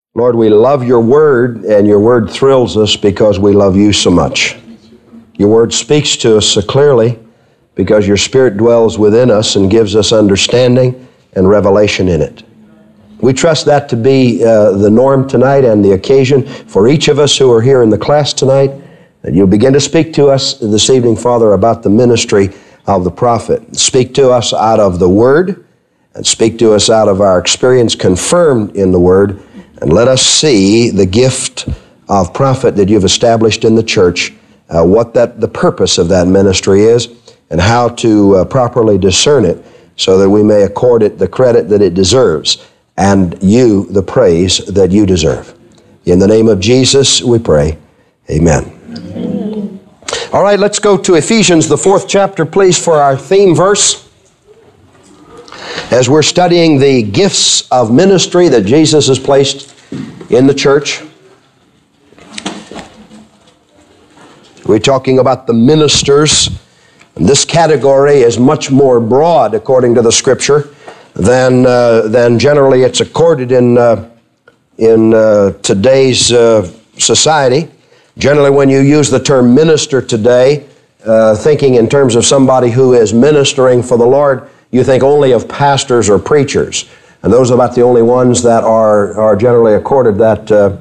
Lord, we love your word, and your word thrills us because we love you so much. Your word speaks to us so clearly because your Spirit dwells within us and gives us understanding and revelation in it. We trust that to be the norm tonight and the occasion for each of us who are here in the class tonight, that you'll begin to speak to us this evening, Father, about the ministry of the prophet. Speak to us out of the word, and speak to us out of our experience confirmed in the word, and let us see the gift of prophet that you've established in the church, what the purpose of that ministry is, and how to properly discern it so that we may accord it the credit that it deserves and you the praise that you deserve. In the name of Jesus we pray. Amen. Amen. All right, let's go to Ephesians, the 4th chapter, please, for our theme verse. As we're studying the gifts of ministry that Jesus has placed in the church, we're talking about the ministers. And this category is much more broad, according to the Scripture, than generally it's accorded in today's society. Generally, when you use the term minister today, thinking in terms of somebody who is ministering for the Lord, you think only of pastors or preachers. And those are about the only ones that are generally accorded that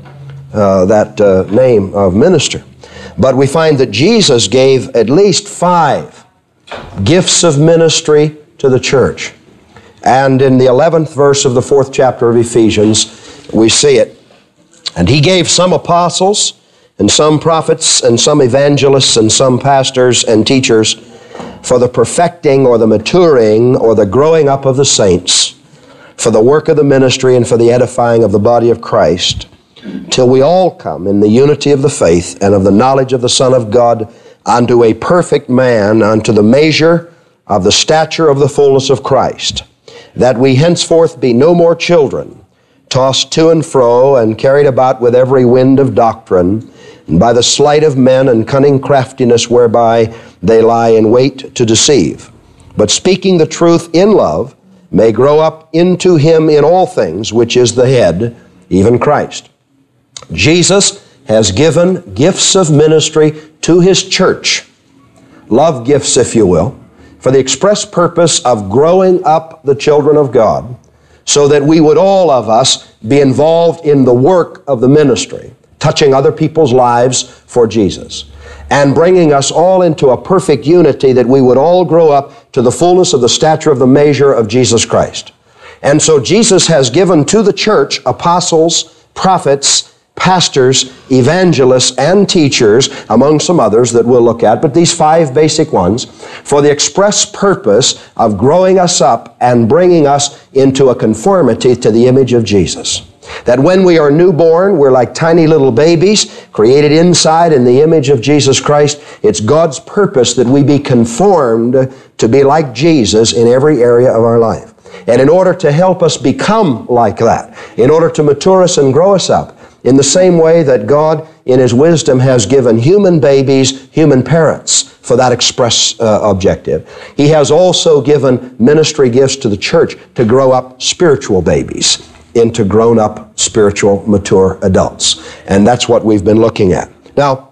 name of minister. But we find that Jesus gave at least 5 gifts of ministry to the church. And in the 11th verse of the 4th chapter of Ephesians, we see it. And he gave some apostles, and some prophets, and some evangelists, and some pastors and teachers for the perfecting or the maturing or the growing up of the saints, for the work of the ministry and for the edifying of the body of Christ, till we all come in the unity of the faith and of the knowledge of the Son of God unto a perfect man, unto the measure of the stature of the fullness of Christ, that we henceforth be no more children, tossed to and fro and carried about with every wind of doctrine, and by the sleight of men and cunning craftiness whereby they lie in wait to deceive, but speaking the truth in love, may grow up into him in all things, which is the head, even Christ. Jesus has given gifts of ministry to his church, love gifts, if you will, for the express purpose of growing up the children of God, so that we would all of us be involved in the work of the ministry, touching other people's lives for Jesus, and bringing us all into a perfect unity, that we would all grow up to the fullness of the stature of the measure of Jesus Christ. And so Jesus has given to the church apostles, prophets, pastors, evangelists, and teachers, among some others that we'll look at, but these 5 basic ones, for the express purpose of growing us up and bringing us into a conformity to the image of Jesus. That when we are newborn, we're like tiny little babies, created inside in the image of Jesus Christ. It's God's purpose that we be conformed to be like Jesus in every area of our life. And in order to help us become like that, in order to mature us and grow us up, in the same way that God, in his wisdom, has given human babies human parents for that express objective, he has also given ministry gifts to the church to grow up spiritual babies into grown-up, spiritual, mature adults. And that's what we've been looking at. Now,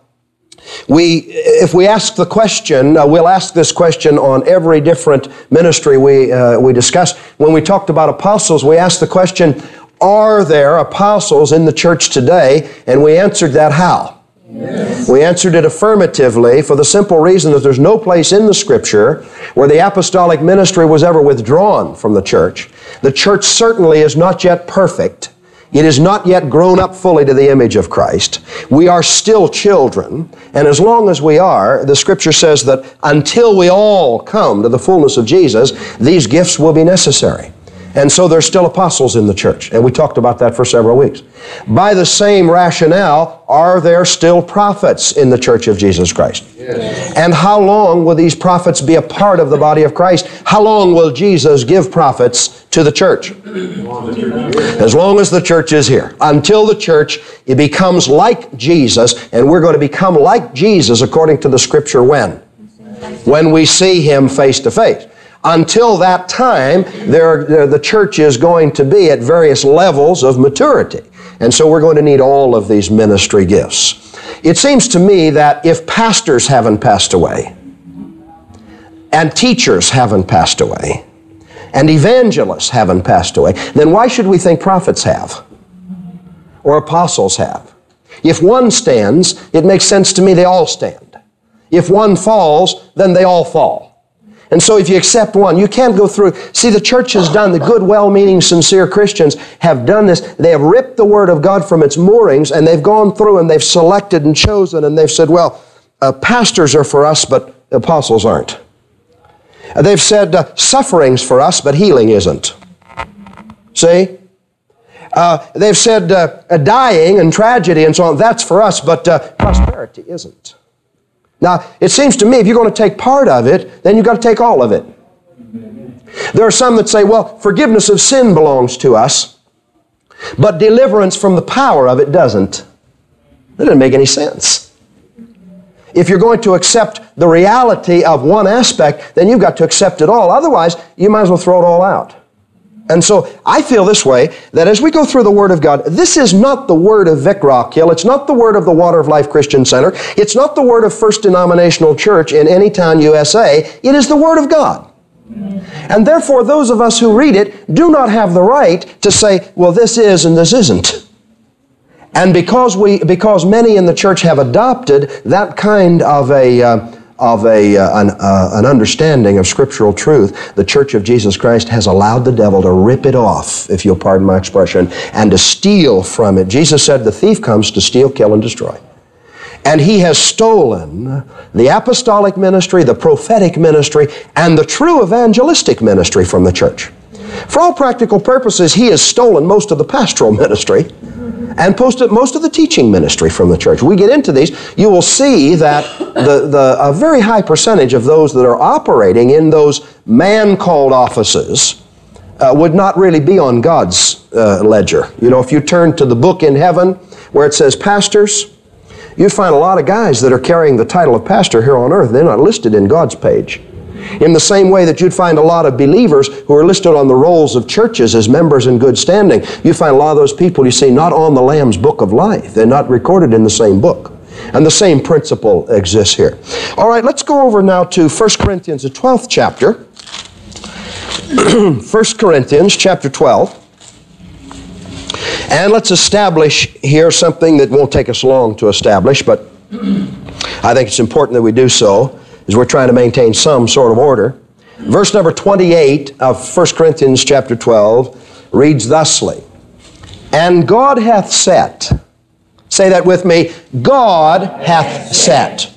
if we ask the question, we'll ask this question on every different ministry we discuss. When we talked about apostles, we asked the question, are there apostles in the church today? And we answered that how? Yes. We answered it affirmatively for the simple reason that there's no place in the Scripture where the apostolic ministry was ever withdrawn from the church. The church certainly is not yet perfect. It is not yet grown up fully to the image of Christ. We are still children, and as long as we are, the Scripture says that until we all come to the fullness of Jesus, these gifts will be necessary. And so there's still apostles in the church, and we talked about that for several weeks. By the same rationale, are there still prophets in the church of Jesus Christ? Yes. And how long will these prophets be a part of the body of Christ? How long will Jesus give prophets to the church? As long as the church is here. Until the church, it becomes like Jesus, and we're going to become like Jesus according to the Scripture when? When we see him face to face. Until that time, the church is going to be at various levels of maturity. And so we're going to need all of these ministry gifts. It seems to me that if pastors haven't passed away, and teachers haven't passed away, and evangelists haven't passed away, then why should we think prophets have? Or apostles have? If one stands, it makes sense to me they all stand. If one falls, then they all fall. And so if you accept one, you can't go through. See, the church has done, the good, well-meaning, sincere Christians have done this. They have ripped the Word of God from its moorings, and they've gone through and they've selected and chosen, and they've said, well, pastors are for us, but apostles aren't. They've said suffering's for us, but healing isn't. See? They've said dying and tragedy and so on, that's for us, but prosperity isn't. Now, it seems to me if you're going to take part of it, then you've got to take all of it. There are some that say, well, forgiveness of sin belongs to us, but deliverance from the power of it doesn't. That doesn't make any sense. If you're going to accept the reality of one aspect, then you've got to accept it all. Otherwise, you might as well throw it all out. And so I feel this way, that as we go through the Word of God, this is not the word of Vic Rockhill. It's not the word of the Water of Life Christian Center. It's not the word of First Denominational Church in any town, USA. It is the Word of God. And therefore, those of us who read it do not have the right to say, well, this is and this isn't. And because many in the church have adopted that kind of an understanding of scriptural truth, the Church of Jesus Christ has allowed the devil to rip it off, if you'll pardon my expression, and to steal from it. Jesus said the thief comes to steal, kill, and destroy. And he has stolen the apostolic ministry, the prophetic ministry, and the true evangelistic ministry from the church. For all practical purposes, he has stolen most of the pastoral ministry and most of the teaching ministry from the church. We get into these, you will see that a very high percentage of those that are operating in those man-called offices would not really be on God's ledger. You know, if you turn to the book in heaven where it says pastors, you'd find a lot of guys that are carrying the title of pastor here on earth. They're not listed in God's page. In the same way that you'd find a lot of believers who are listed on the rolls of churches as members in good standing, you find a lot of those people you see not on the Lamb's book of life. They're not recorded in the same book. And the same principle exists here. All right, let's go over now to 1 Corinthians, the 12th chapter. 1 Corinthians chapter 12. And let's establish here something that won't take us long to establish, but I think it's important that we do so, as we're trying to maintain some sort of order. Verse number 28 of 1 Corinthians chapter 12 reads thusly, and God hath set, say that with me, God hath set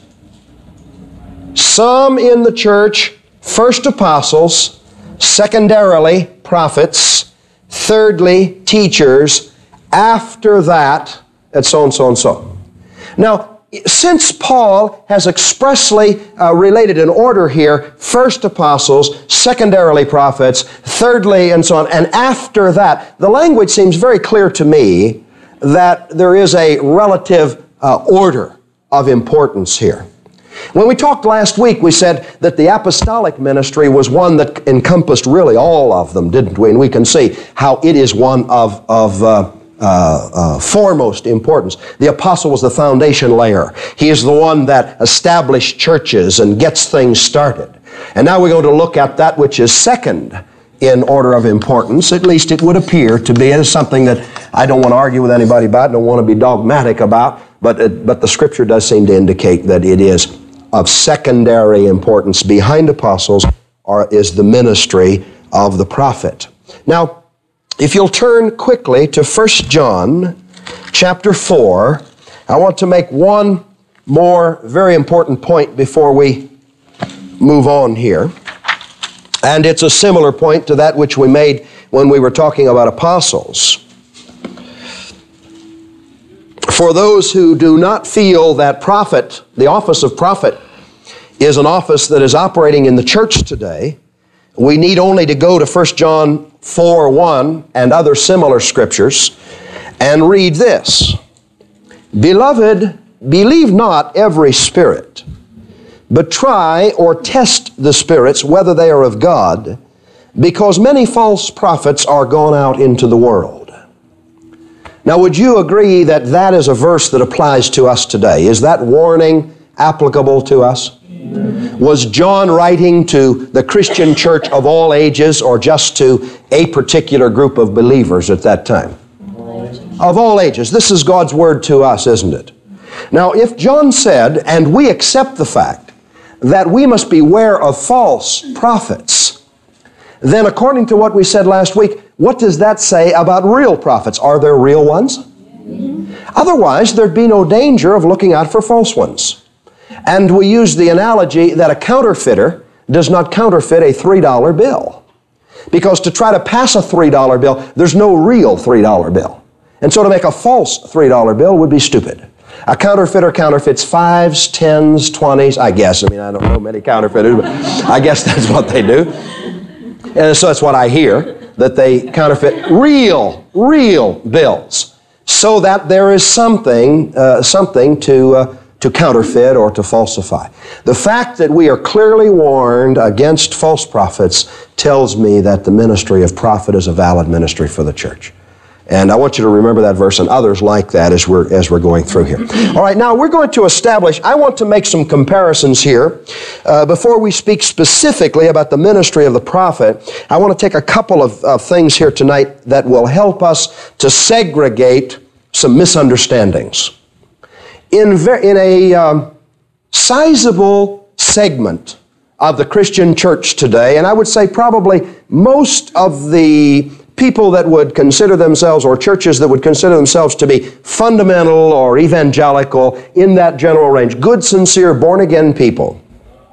some in the church, first apostles, secondarily prophets, thirdly teachers, after that, and so and so and so. Now, since Paul has expressly related an order here, first apostles, secondarily prophets, thirdly and so on, and after that, the language seems very clear to me that there is a relative order of importance here. When we talked last week, we said that the apostolic ministry was one that encompassed really all of them, didn't we? And we can see how it is one of foremost importance. The apostle was the foundation layer. He is the one that established churches and gets things started. And now we're going to look at that which is second in order of importance. At least it would appear to be. It is something that I don't want to argue with anybody about, don't want to be dogmatic about, but the Scripture does seem to indicate that it is of secondary importance. Behind apostles is the ministry of the prophet. Now, if you'll turn quickly to 1 John chapter 4, I want to make one more very important point before we move on here. And it's a similar point to that which we made when we were talking about apostles. For those who do not feel that prophet, the office of prophet, is an office that is operating in the church today, we need only to go to 1 John 4:1 and other similar scriptures and read this. Beloved, believe not every spirit, but try or test the spirits whether they are of God, because many false prophets are gone out into the world. Now, would you agree that that is a verse that applies to us today? Is that warning applicable to us? Was John writing to the Christian church of all ages or just to a particular group of believers at that time? Of all ages. This is God's word to us, isn't it? Now, if John said, and we accept the fact, that we must beware of false prophets, then according to what we said last week, what does that say about real prophets? Are there real ones? Otherwise, there'd be no danger of looking out for false ones. And we use the analogy that a counterfeiter does not counterfeit a $3 bill. Because to try to pass a $3 bill, there's no real $3 bill. And so to make a false $3 bill would be stupid. A counterfeiter counterfeits 5s, 10s, 20s, I guess. I mean, I don't know many counterfeiters, but I guess that's what they do. And so that's what I hear, that they counterfeit real bills, so that there is something to counterfeit or to falsify. The fact that we are clearly warned against false prophets tells me that the ministry of prophet is a valid ministry for the church. And I want you to remember that verse and others like that as we're going through here. All right, now we're going to establish, I want to make some comparisons here. Before we speak specifically about the ministry of the prophet, I want to take a couple of things here tonight that will help us to segregate some misunderstandings. In a sizable segment of the Christian church today, and I would say probably most of the people that would consider themselves, or churches that would consider themselves to be fundamental or evangelical, in that general range, good, sincere, born-again people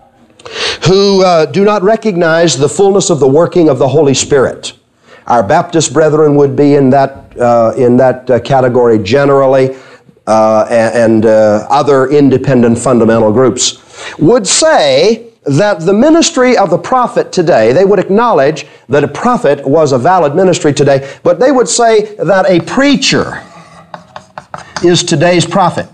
who do not recognize the fullness of the working of the Holy Spirit. Our Baptist brethren would be in that category generally, and other independent fundamental groups would say that the ministry of the prophet today, they would acknowledge that a prophet was a valid ministry today, but they would say that a preacher is today's prophet.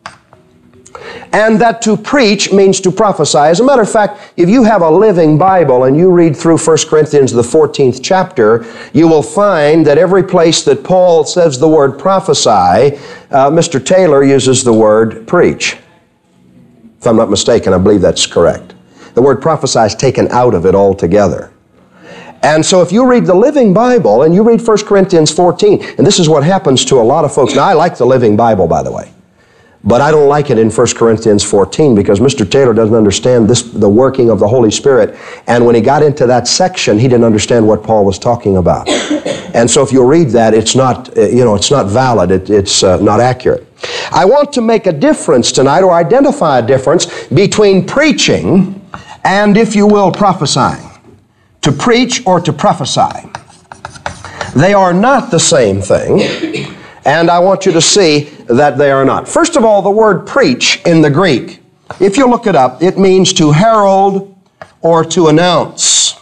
And that to preach means to prophesy. As a matter of fact, if you have a living Bible and you read through 1 Corinthians, the 14th chapter, you will find that every place that Paul says the word prophesy, Mr. Taylor uses the word preach. If I'm not mistaken, I believe that's correct. The word prophesy is taken out of it altogether. And so if you read the Living Bible and you read 1 Corinthians 14, and this is what happens to a lot of folks. Now, I like the Living Bible, by the way, but I don't like it in 1 Corinthians 14 because Mr. Taylor doesn't understand the working of the Holy Spirit. And when he got into that section, he didn't understand what Paul was talking about. And so if you read that, it's not, it's not valid. It's not accurate. I want to make a difference tonight, or identify a difference between preaching and, if you will, prophesying. To preach or to prophesy. They are not the same thing, and I want you to see that they are not. First of all, the word preach in the Greek, if you look it up, it means to herald or to announce.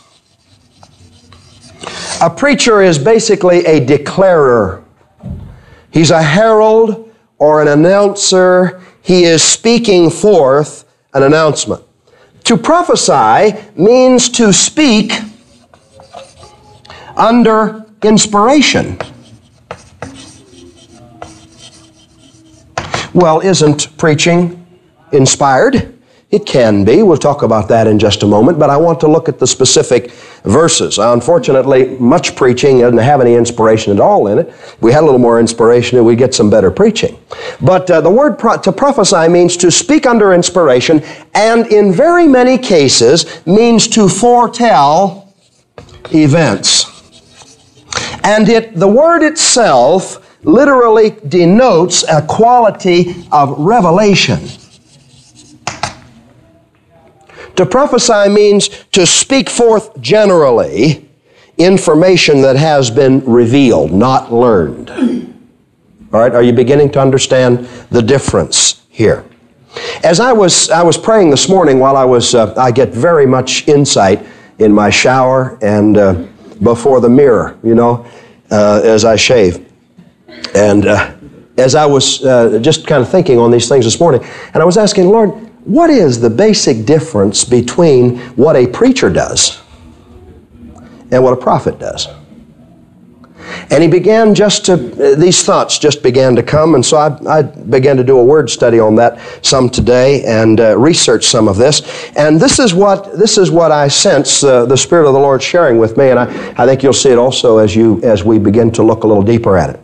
A preacher is basically a declarer. He's a herald or an announcer. He is speaking forth an announcement. To prophesy means to speak under inspiration. Well, isn't preaching inspired? It can be. We'll talk about that in just a moment, but I want to look at the specific verses. Unfortunately, much preaching doesn't have any inspiration at all in it. If we had a little more inspiration, we'd get some better preaching. But the word to prophesy means to speak under inspiration, and in very many cases means to foretell events. And the word itself literally denotes a quality of revelation. To prophesy means to speak forth generally information that has been revealed, not learned. All right, are you beginning to understand the difference here? As I was praying this morning while I get very much insight in my shower and before the mirror, as I shave. And as I was just kind of thinking on these things this morning, and I was asking, Lord, what is the basic difference between what a preacher does and what a prophet does? And he began these thoughts just began to come, and so I began to do a word study on that some today and research some of this. And this is what I sense the Spirit of the Lord sharing with me, and I think you'll see it also as we begin to look a little deeper at it.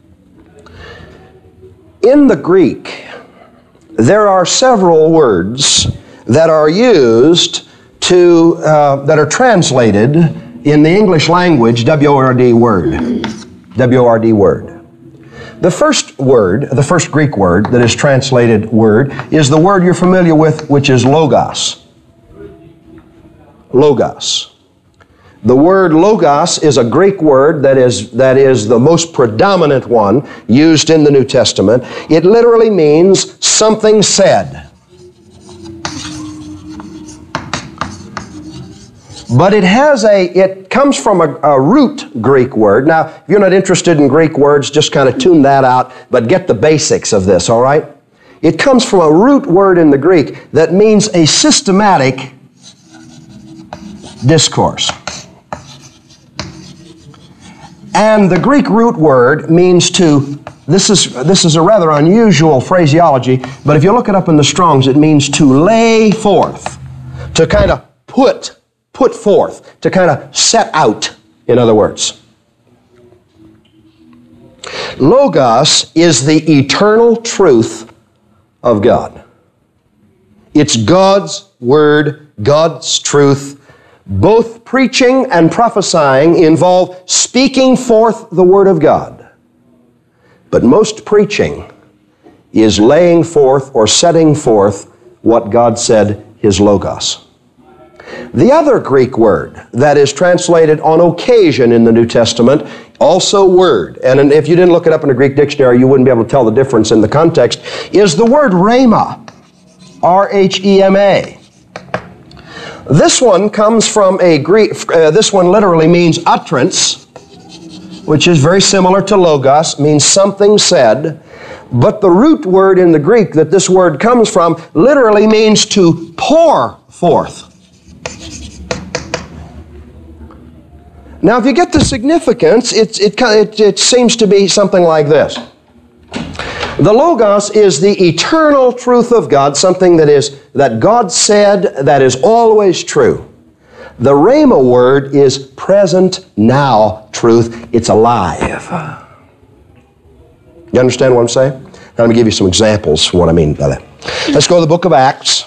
In the Greek, there are several words that are used that are translated in the English language, W-O-R-D word. W-O-R-D word. The first Greek word that is translated word, is the word you're familiar with, which is logos. Logos. The word logos is a Greek word that is the most predominant one used in the New Testament. It literally means something said. But it comes from a root Greek word. Now, if you're not interested in Greek words, just kind of tune that out, but get the basics of this, all right? It comes from a root word in the Greek that means a systematic discourse. And the Greek root word means this is a rather unusual phraseology, but if you look it up in the Strong's, it means to lay forth, to kind of put forth, to kind of set out, in other words. Logos is the eternal truth of God. It's God's Word, God's truth. Both preaching and prophesying involve speaking forth the Word of God. But most preaching is laying forth or setting forth what God said, His Logos. The other Greek word that is translated on occasion in the New Testament, also word, and if you didn't look it up in a Greek dictionary, you wouldn't be able to tell the difference in the context, is the word rhema, R-H-E-M-A. This one comes from a Greek, this one literally means utterance, which is very similar to logos, means something said, but the root word in the Greek that this word comes from literally means to pour forth. Now, if you get the significance, it seems to be something like this. The Logos is the eternal truth of God, something that God said that is always true. The Rhema word is present now truth. It's alive. You understand what I'm saying? Now, let me give you some examples of what I mean by that. Let's go to the book of Acts.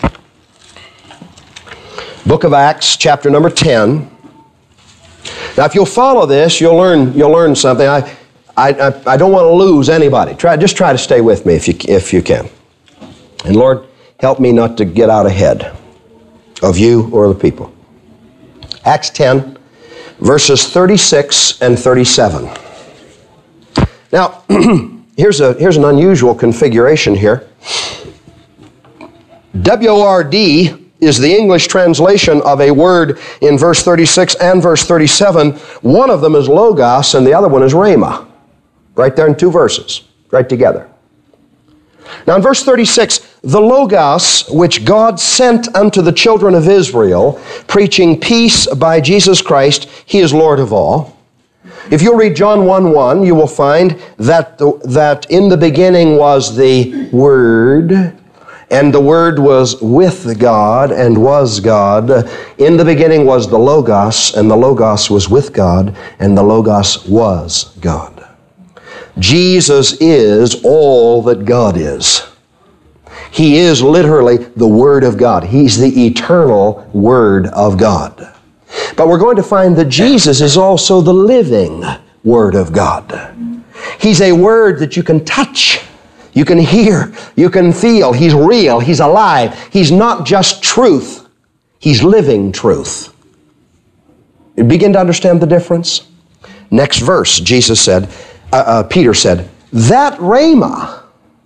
Book of Acts, chapter number 10. Now, if you'll follow this, you'll learn something. I don't want to lose anybody. Just try to stay with me if you can. And Lord, help me not to get out ahead of you or the people. Acts 10, verses 36 and 37. Now, here's an unusual configuration here. W-O-R-D is the English translation of a word in verse 36 and verse 37. One of them is logos and the other one is rhema. Right there in two verses, right together. Now in verse 36, the Logos which God sent unto the children of Israel, preaching peace by Jesus Christ, He is Lord of all. If you'll read John 1:1, you will find that in the beginning was the Word, and the Word was with God and was God. In the beginning was the Logos, and the Logos was with God, and the Logos was God. Jesus is all that God is. He is literally the Word of God. He's the eternal Word of God. But we're going to find that Jesus is also the living Word of God. He's a Word that you can touch, you can hear, you can feel. He's real, He's alive. He's not just truth, He's living truth. You begin to understand the difference? Next verse, Peter said, that rhema,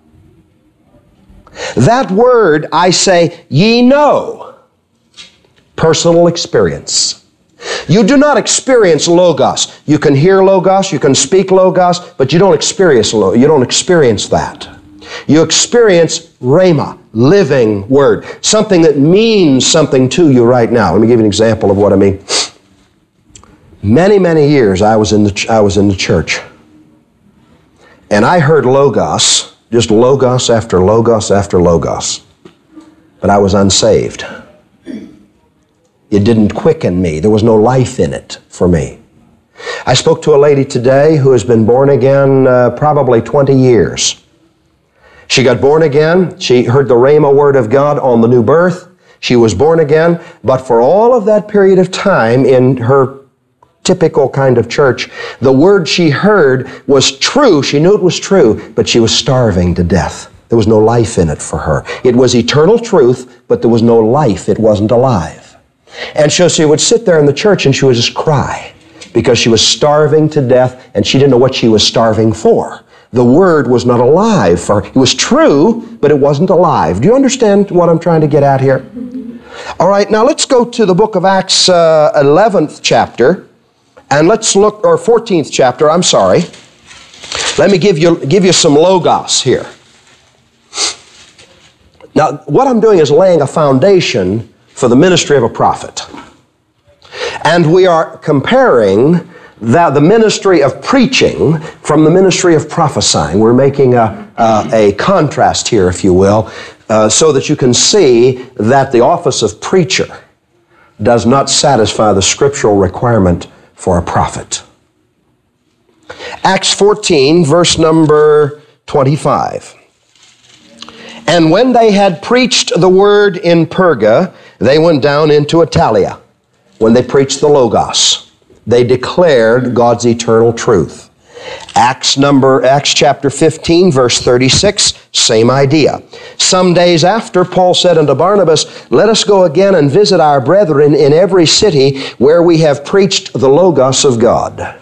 that word I say, ye know. Personal experience. You do not experience logos. You can hear logos, you can speak logos, but you don't experience that. You experience rhema, living word, something that means something to you right now. Let me give you an example of what I mean. Many, many years I was in the church. And I heard Logos, just Logos after Logos after Logos. But I was unsaved. It didn't quicken me. There was no life in it for me. I spoke to a lady today who has been born again probably 20 years. She got born again. She heard the Rhema word of God on the new birth. She was born again. But for all of that period of time in her typical kind of church, the word she heard was true. She knew it was true, but she was starving to death. There was no life in it for her. It was eternal truth, but there was no life. It wasn't alive. And so she would sit there in the church and she would just cry because she was starving to death and she didn't know what she was starving for. The word was not alive for her. It was true, but it wasn't alive. Do you understand what I'm trying to get at here? All right, now let's go to the book of Acts 11th chapter. And let's look, or 14th chapter, I'm sorry. Let me give you some Logos here. Now, what I'm doing is laying a foundation for the ministry of a prophet. And we are comparing the ministry of preaching from the ministry of prophesying. We're making a contrast here, if you will, so that you can see that the office of preacher does not satisfy the scriptural requirement for a prophet. Acts 14, verse number 25. And when they had preached the word in Perga, they went down into Italia. When they preached the Logos, they declared God's eternal truth. Acts chapter 15, verse 36, same idea. Some days after, Paul said unto Barnabas, let us go again and visit our brethren in every city where we have preached the Logos of God.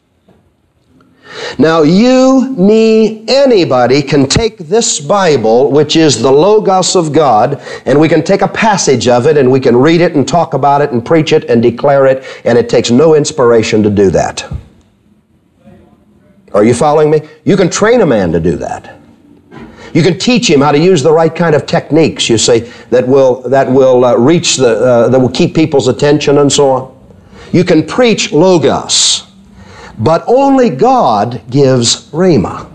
Now you, me, anybody can take this Bible, which is the Logos of God, and we can take a passage of it and we can read it and talk about it and preach it and declare it, and it takes no inspiration to do that. Are you following me? You can train a man to do that. You can teach him how to use the right kind of techniques, you see, that will keep people's attention and so on. You can preach Logos. But only God gives Rhema.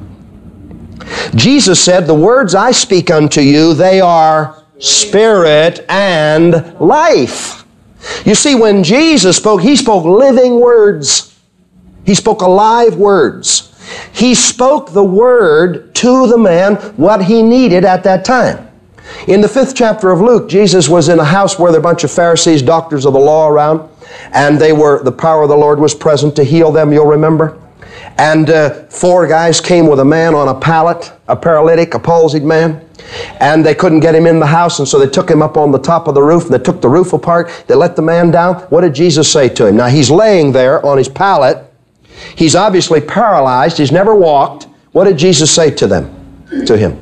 Jesus said, the words I speak unto you, they are spirit and life. You see, when Jesus spoke, He spoke living words. He spoke alive words. He spoke the word to the man what he needed at that time. In the 5th chapter of Luke, Jesus was in a house where there were a bunch of Pharisees, doctors of the law around. And the power of the Lord was present to heal them, you'll remember. And 4 guys came with a man on a pallet, a paralytic, a palsied man. And they couldn't get him in the house, and so they took him up on the top of the roof, and they took the roof apart. They let the man down. What did Jesus say to him? Now, he's laying there on his pallet. He's obviously paralyzed. He's never walked. What did Jesus say to him?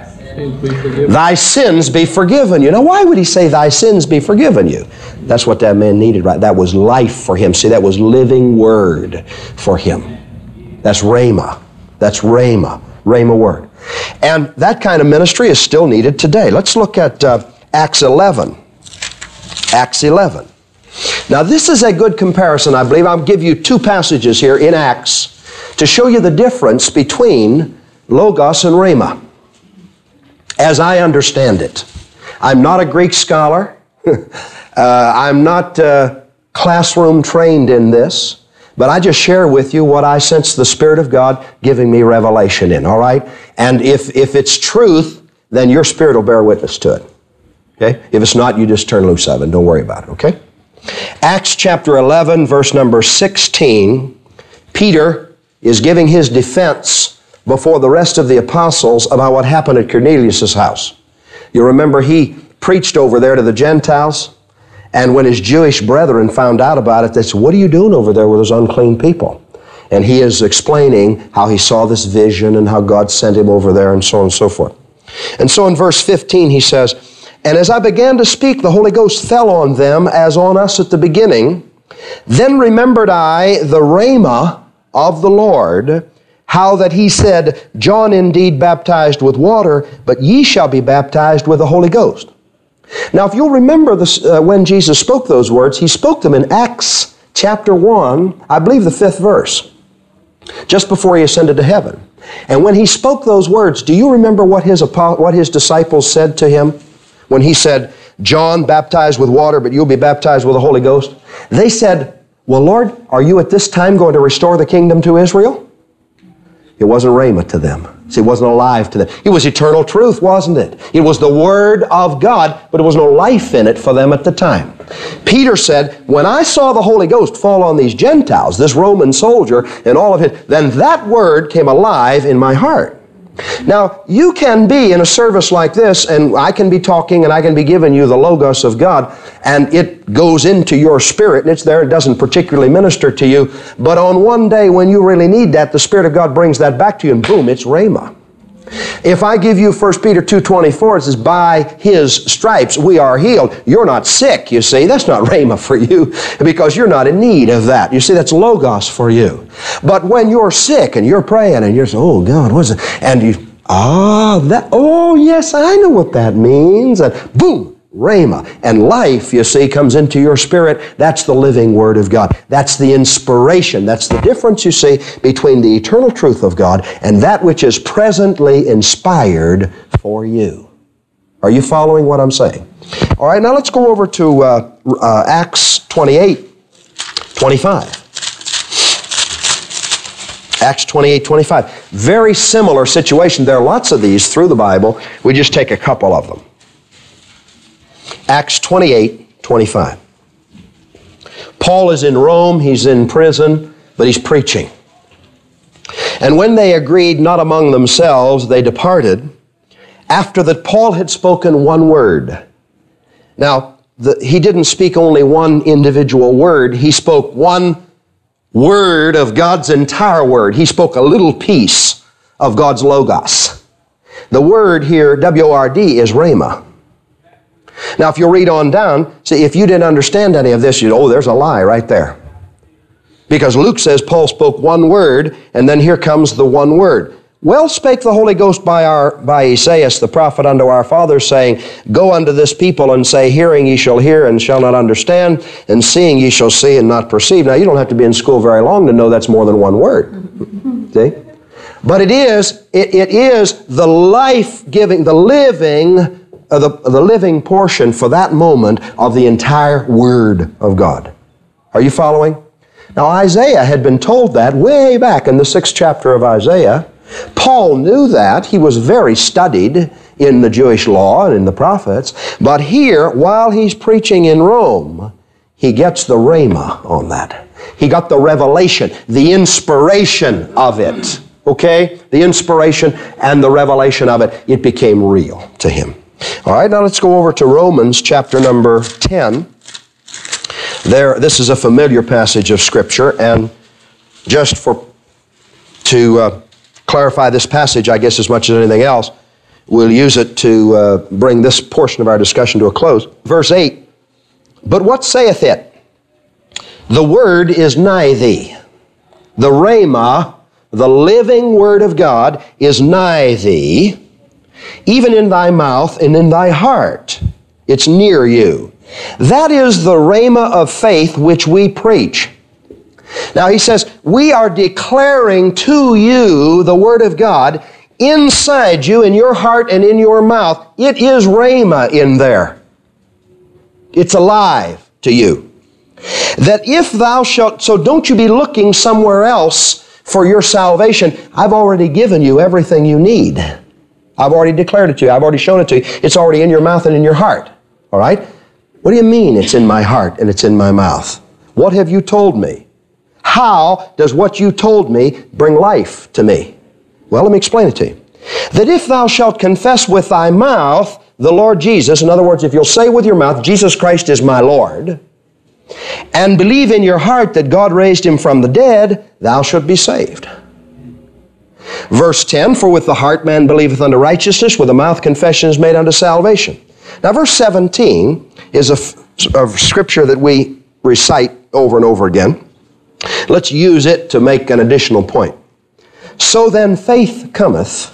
Thy sins be forgiven you. Now, why would He say, thy sins be forgiven you? That's what that man needed, right? That was life for him. See, that was living word for him. That's Rhema. That's Rhema. Rhema word. And that kind of ministry is still needed today. Let's look at Acts 11. Acts 11. Now, this is a good comparison, I believe. I'll give you 2 passages here in Acts to show you the difference between Logos and Rhema, as I understand it. I'm not a Greek scholar. I'm not classroom trained in this, but I just share with you what I sense the Spirit of God giving me revelation in, all right? And if it's truth, then your spirit will bear witness to it, okay? If it's not, you just turn loose of it. Don't worry about it, okay? Acts chapter 11, verse number 16, Peter is giving his defense before the rest of the apostles about what happened at Cornelius' house. You remember he preached over there to the Gentiles, and when his Jewish brethren found out about it, they said, what are you doing over there with those unclean people? And he is explaining how he saw this vision and how God sent him over there and so on and so forth. And so in verse 15 he says, and as I began to speak, the Holy Ghost fell on them as on us at the beginning. Then remembered I the Rhema of the Lord, how that He said, John indeed baptized with water, but ye shall be baptized with the Holy Ghost. Now, if you'll remember this, when Jesus spoke those words, He spoke them in Acts chapter 1, I believe the 5th verse, just before he ascended to heaven. And when he spoke those words, do you remember what his disciples said to him? When he said, John baptized with water, but you'll be baptized with the Holy Ghost. They said, well, Lord, are you at this time going to restore the kingdom to Israel? It wasn't rhema to them. See, it wasn't alive to them. It was eternal truth, wasn't it? It was the Word of God, but there was no life in it for them at the time. Peter said, when I saw the Holy Ghost fall on these Gentiles, this Roman soldier and all of it, then that Word came alive in my heart. Now, you can be in a service like this, and I can be talking, and I can be giving you the Logos of God, and it goes into your spirit, and it's there, it doesn't particularly minister to you, but on one day when you really need that, the Spirit of God brings that back to you, and boom, it's rhema. If I give you 1 Peter 2:24, it says, by His stripes we are healed. You're not sick, you see. That's not rhema for you because you're not in need of that. You see, that's Logos for you. But when you're sick and you're praying and you're saying, oh God, what's it? And you, yes, I know what that means. And boom, rhema. And life, you see, comes into your spirit. That's the living Word of God. That's the inspiration. That's the difference, you see, between the eternal truth of God and that which is presently inspired for you. Are you following what I'm saying? All right, now let's go over to Acts 28:25. Acts 28:25. Very similar situation. There are lots of these through the Bible. We just take a couple of them. Acts 28:25. Paul is in Rome, he's in prison, but he's preaching. And when they agreed not among themselves, they departed, after that Paul had spoken one word. Now, he didn't speak only one individual word, he spoke one word of God's entire word. He spoke a little piece of God's Logos. The word here, W-O-R-D, is rhema. Now, if you read on down, see, if you didn't understand any of this, you'd, there's a lie right there. Because Luke says Paul spoke one word, and then here comes the one word. Well spake the Holy Ghost by Esaias the prophet unto our fathers, saying, go unto this people and say, hearing ye shall hear and shall not understand, and seeing ye shall see and not perceive. Now, you don't have to be in school very long to know that's more than one word. See? But it is the life-giving, the living portion for that moment of the entire Word of God. Are you following? Now, Isaiah had been told that way back in the 6th chapter of Isaiah. Paul knew that. He was very studied in the Jewish law and in the prophets. But here, while he's preaching in Rome, he gets the rhema on that. He got the revelation, the inspiration of it. Okay? The inspiration and the revelation of it. It became real to him. All right, now let's go over to Romans chapter number 10. This is a familiar passage of Scripture, and just to clarify this passage, I guess, as much as anything else, we'll use it to bring this portion of our discussion to a close. Verse 8, but what saith it? The word is nigh thee. The rhema, the living Word of God, is nigh thee, even in thy mouth and in thy heart. It's near you. That is the rhema of faith which we preach. Now he says, we are declaring to you the Word of God inside you, in your heart and in your mouth. It is rhema in there. It's alive to you. That if thou shalt, so don't you be looking somewhere else for your salvation. I've already given you everything you need. I've already declared it to you. I've already shown it to you. It's already in your mouth and in your heart. All right? What do you mean it's in my heart and it's in my mouth? What have you told me? How does what you told me bring life to me? Well, let me explain it to you. That if thou shalt confess with thy mouth the Lord Jesus, in other words, if you'll say with your mouth, Jesus Christ is my Lord, and believe in your heart that God raised Him from the dead, thou shalt be saved. Verse 10, for with the heart man believeth unto righteousness, with the mouth confession is made unto salvation. Now verse 17 is a scripture that we recite over and over again. Let's use it to make an additional point. So then faith cometh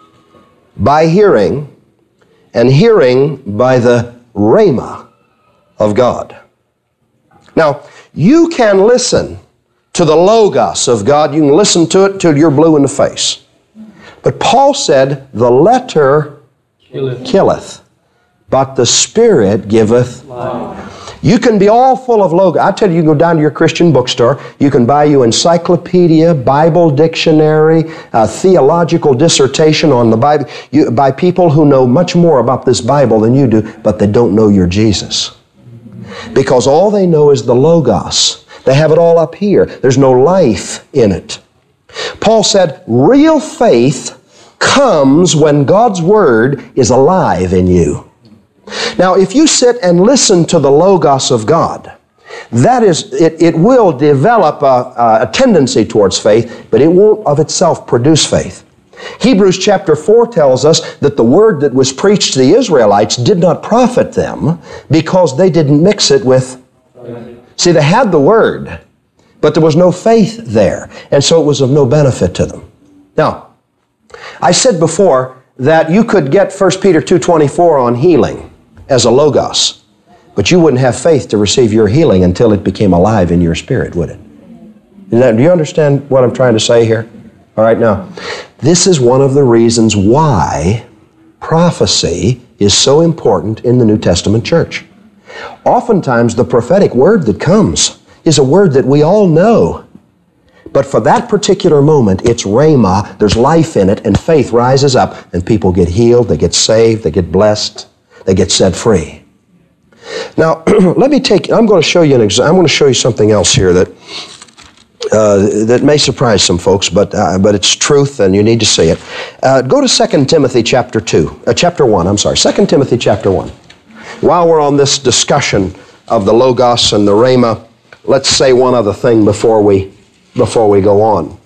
by hearing, and hearing by the rhema of God. Now, You can listen to the Logos of God. You can listen to it till you're blue in the face. But Paul said, the letter killeth, but the Spirit giveth life. You can be all full of Logos. I tell you, you can go down to your Christian bookstore. You can buy you encyclopedia, Bible dictionary, theological dissertation on the Bible by people who know much more about this Bible than you do, but they don't know your Jesus. Because all they know is the Logos. They have it all up here. There's no life in it. Paul said, real faith comes when God's Word is alive in you. Now, if you sit and listen to the Logos of God, that is, it will develop a tendency towards faith, but it won't of itself produce faith. Hebrews chapter 4 tells us that the word that was preached to the Israelites did not profit them because they didn't mix it with... See, they had the word, but there was no faith there, and so it was of no benefit to them. Now, I said before that you could get 1 Peter 2:24 on healing as a Logos, but you wouldn't have faith to receive your healing until it became alive in your spirit, would it? Do you understand what I'm trying to say here? All right, now, this is one of the reasons why prophecy is so important in the New Testament church. Oftentimes, the prophetic word that comes is a word that we all know. But for that particular moment, it's rhema, there's life in it, and faith rises up, and people get healed, they get saved, they get blessed, they get set free. Now, I'm going to show you I'm going to show you something else here that may surprise some folks, but it's truth, and you need to see it. Go to 2 Timothy chapter 1. 2 Timothy chapter 1. While we're on this discussion of the Logos and the rhema, let's say one other thing before we go on.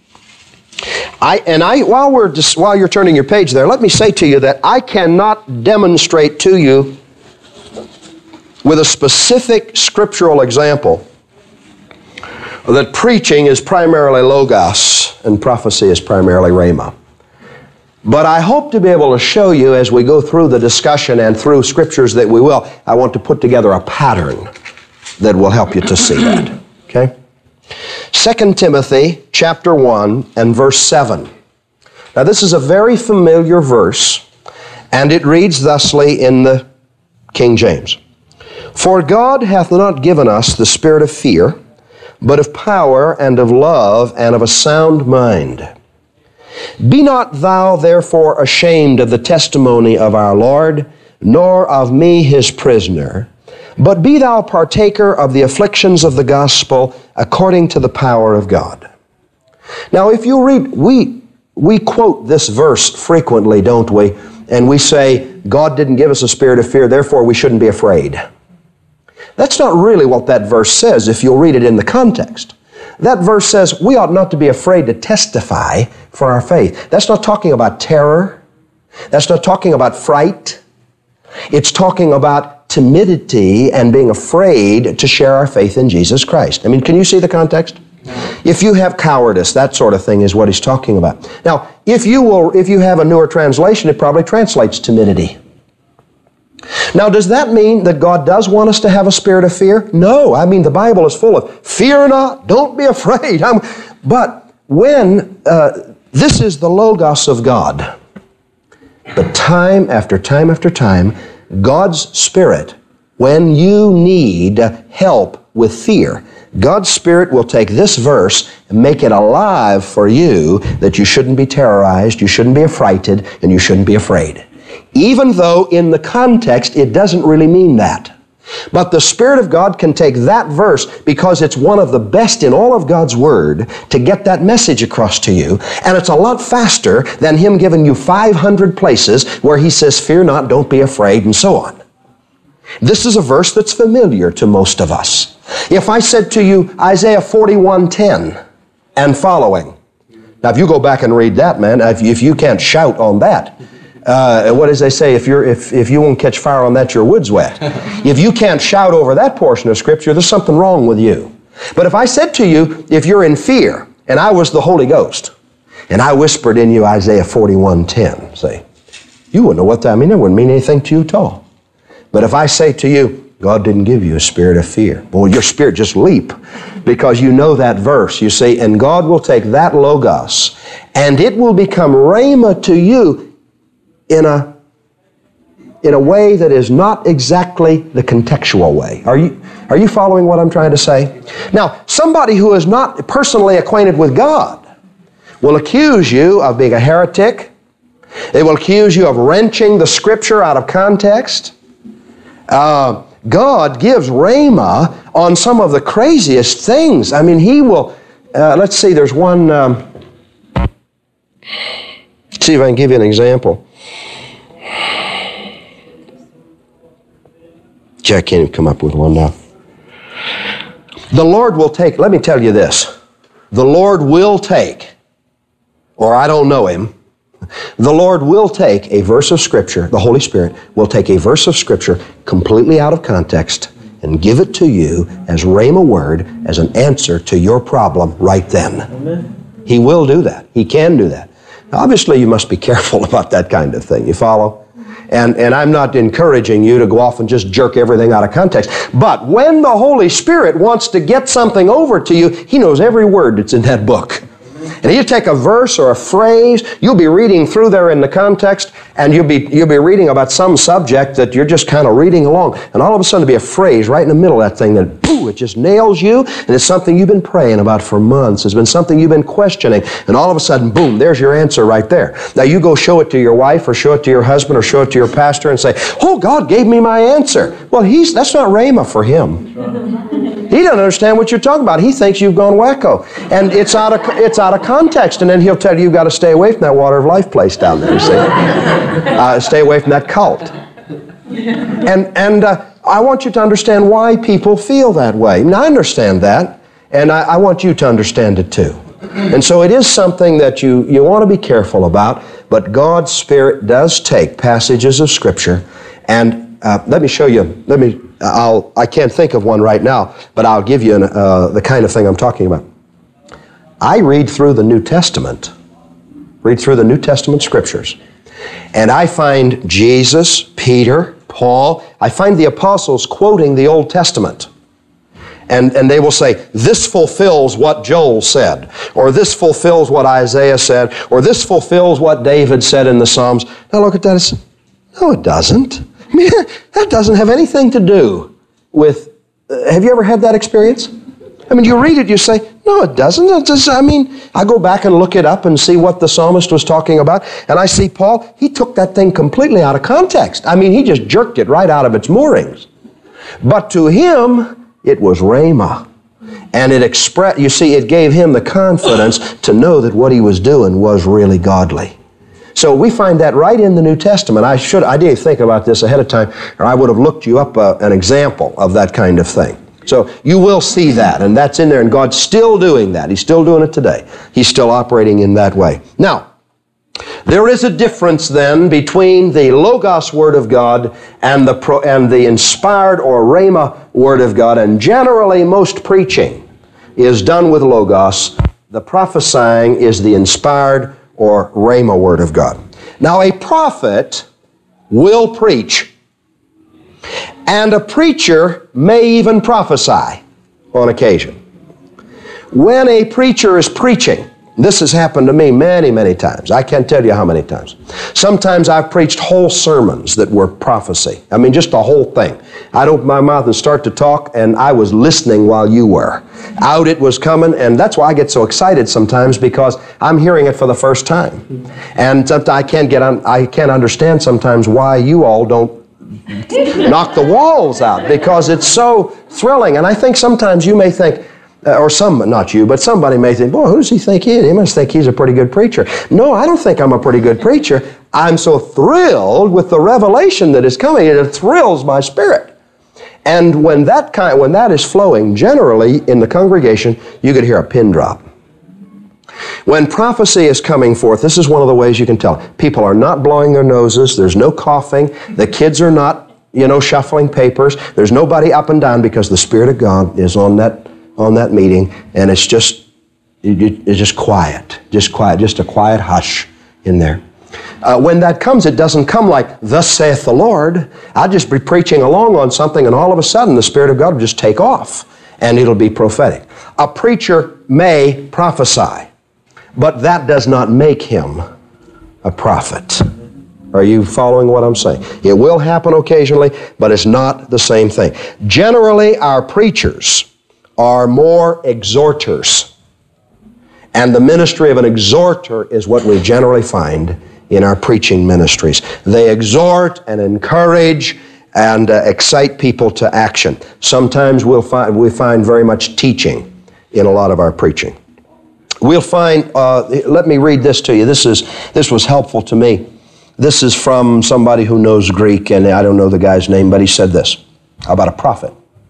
While you're turning your page there, let me say to you that I cannot demonstrate to you with a specific scriptural example that preaching is primarily Logos and prophecy is primarily rhema. But I hope to be able to show you as we go through the discussion and through scriptures that we will. I want to put together a pattern that will help you to see that. Okay? 2 Timothy chapter 1 and verse 7. Now this is a very familiar verse, and it reads thusly in the King James. For God hath not given us the spirit of fear, but of power and of love and of a sound mind. Be not thou therefore ashamed of the testimony of our Lord, nor of me his prisoner, but be thou partaker of the afflictions of the gospel according to the power of God. Now if you read, we quote this verse frequently, don't we? And we say, God didn't give us a spirit of fear, therefore we shouldn't be afraid. That's not really what that verse says if you'll read it in the context. That verse says we ought not to be afraid to testify for our faith. That's not talking about terror. That's not talking about fright. It's talking about timidity and being afraid to share our faith in Jesus Christ. I mean, can you see the context? If you have cowardice, that sort of thing is what he's talking about. Now, if you have a newer translation, it probably translates timidity. Now, does that mean that God does want us to have a spirit of fear? No. I mean, the Bible is full of fear not, don't be afraid. But when this is the Logos of God, but time after time after time, God's Spirit, when you need help with fear, God's Spirit will take this verse and make it alive for you that you shouldn't be terrorized, you shouldn't be affrighted, and you shouldn't be afraid. Even though in the context it doesn't really mean that. But the Spirit of God can take that verse because it's one of the best in all of God's Word to get that message across to you. And it's a lot faster than Him giving you 500 places where He says, fear not, don't be afraid, and so on. This is a verse that's familiar to most of us. If I said to you Isaiah 41:10 and following, now if you go back and read that, man, if you can't shout on that, what does they say? If you won't catch fire on that, your wood's wet. If you can't shout over that portion of Scripture, there's something wrong with you. But if I said to you, if you're in fear, and I was the Holy Ghost, and I whispered in you Isaiah 41:10, say, you wouldn't know what that means. It wouldn't mean anything to you at all. But if I say to you, God didn't give you a spirit of fear. Boy, your spirit just leap because you know that verse, you see, and God will take that Logos and it will become Rhema to you in a way that is not exactly the contextual way. Are you following what I'm trying to say? Now, somebody who is not personally acquainted with God will accuse you of being a heretic. They will accuse you of wrenching the Scripture out of context. God gives Rhema on some of the craziest things. I mean, He will, let's see, there's one, see if I can give you an example. Gee, I can't even come up with one now. The Lord will take, let me tell you this, the Lord will take, or I don't know Him, the Lord will take a verse of Scripture, the Holy Spirit will take a verse of Scripture completely out of context and give it to you as Rhema word, as an answer to your problem right then. Amen. He will do that. He can do that. Now, obviously, you must be careful about that kind of thing. You follow? And I'm not encouraging you to go off and just jerk everything out of context. But when the Holy Spirit wants to get something over to you, He knows every word that's in that book. And He'll take a verse or a phrase, you'll be reading through there in the context, and you'll be reading about some subject that you're just kind of reading along, and all of a sudden there'll be a phrase right in the middle of that thing that, boo, it just nails you, and it's something you've been praying about for months. It's been something you've been questioning, and all of a sudden, boom, there's your answer right there. Now you go show it to your wife, or show it to your husband, or show it to your pastor, and say, oh, God gave me my answer. Well, that's not Rhema for him. He doesn't understand what you're talking about. He thinks you've gone wacko. And it's out of context. And then he'll tell you you've got to stay away from that Water of Life place down there, you see. Stay away from that cult. And I want you to understand why people feel that way. Now, I understand that, and I want you to understand it too. And so it is something that you want to be careful about, but God's Spirit does take passages of Scripture, and let me show you, I can't think of one right now, but I'll give you the kind of thing I'm talking about. I read through the New Testament Scriptures, and I find Jesus, Peter, Paul, I find the apostles quoting the Old Testament. And they will say, this fulfills what Joel said, or this fulfills what Isaiah said, or this fulfills what David said in the Psalms. Now look at that and say, no, it doesn't. I mean, that doesn't have anything to do with, have you ever had that experience? I mean, you read it, you say, no, it doesn't. I go back and look it up and see what the psalmist was talking about, and I see Paul, he took that thing completely out of context. I mean, he just jerked it right out of its moorings. But to him, it was Rhema. And it gave him the confidence to know that what he was doing was really godly. So we find that right in the New Testament. I didn't think about this ahead of time, or I would have looked you up an example of that kind of thing. So you will see that, and that's in there, and God's still doing that. He's still doing it today. He's still operating in that way. Now, there is a difference then between the Logos Word of God and the inspired or Rhema Word of God, and generally most preaching is done with Logos. The prophesying is the inspired or Rhema Word of God. Now, a prophet will preach, and a preacher may even prophesy on occasion. When a preacher is preaching, this has happened to me many, many times. I can't tell you how many times. Sometimes I've preached whole sermons that were prophecy. I mean, just the whole thing. I'd open my mouth and start to talk, and I was listening while you were. Out it was coming, and that's why I get so excited sometimes, because I'm hearing it for the first time. And sometimes I can't understand sometimes why you all don't knock the walls out, because it's so thrilling. And I think sometimes you may think, or some, not you, but somebody may think, boy, who does he think he is? He must think he's a pretty good preacher. No, I don't think I'm a pretty good preacher. I'm so thrilled with the revelation that is coming. It thrills my spirit. And when that is flowing, generally in the congregation, you could hear a pin drop. When prophecy is coming forth, this is one of the ways you can tell. People are not blowing their noses. There's no coughing. The kids are not, shuffling papers. There's nobody up and down, because the Spirit of God is on that meeting, and it's just quiet, just a quiet hush in there. When that comes, it doesn't come like, thus saith the Lord. I'll just be preaching along on something, and all of a sudden the Spirit of God will just take off, and it'll be prophetic. A preacher may prophesy, but that does not make him a prophet. Are you following what I'm saying? It will happen occasionally, but it's not the same thing. Generally, our preachers are more exhorters. And the ministry of an exhorter is what we generally find in our preaching ministries. They exhort and encourage and excite people to action. Sometimes we find very much teaching in a lot of our preaching. We'll find, let me read this to you. This was helpful to me. This is from somebody who knows Greek, and I don't know the guy's name, but he said this about a prophet.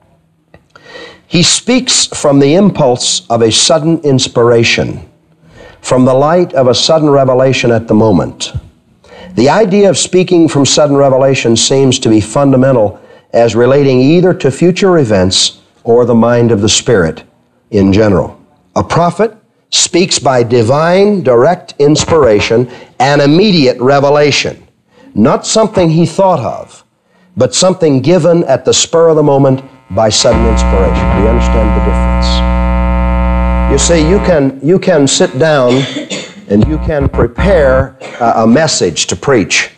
He speaks from the impulse of a sudden inspiration, from the light of a sudden revelation at the moment. The idea of speaking from sudden revelation seems to be fundamental as relating either to future events or the mind of the Spirit in general. A prophet speaks by divine, direct inspiration and immediate revelation. Not something he thought of, but something given at the spur of the moment by sudden inspiration. Do you understand the difference? You see, you can sit down and you can prepare a message to preach.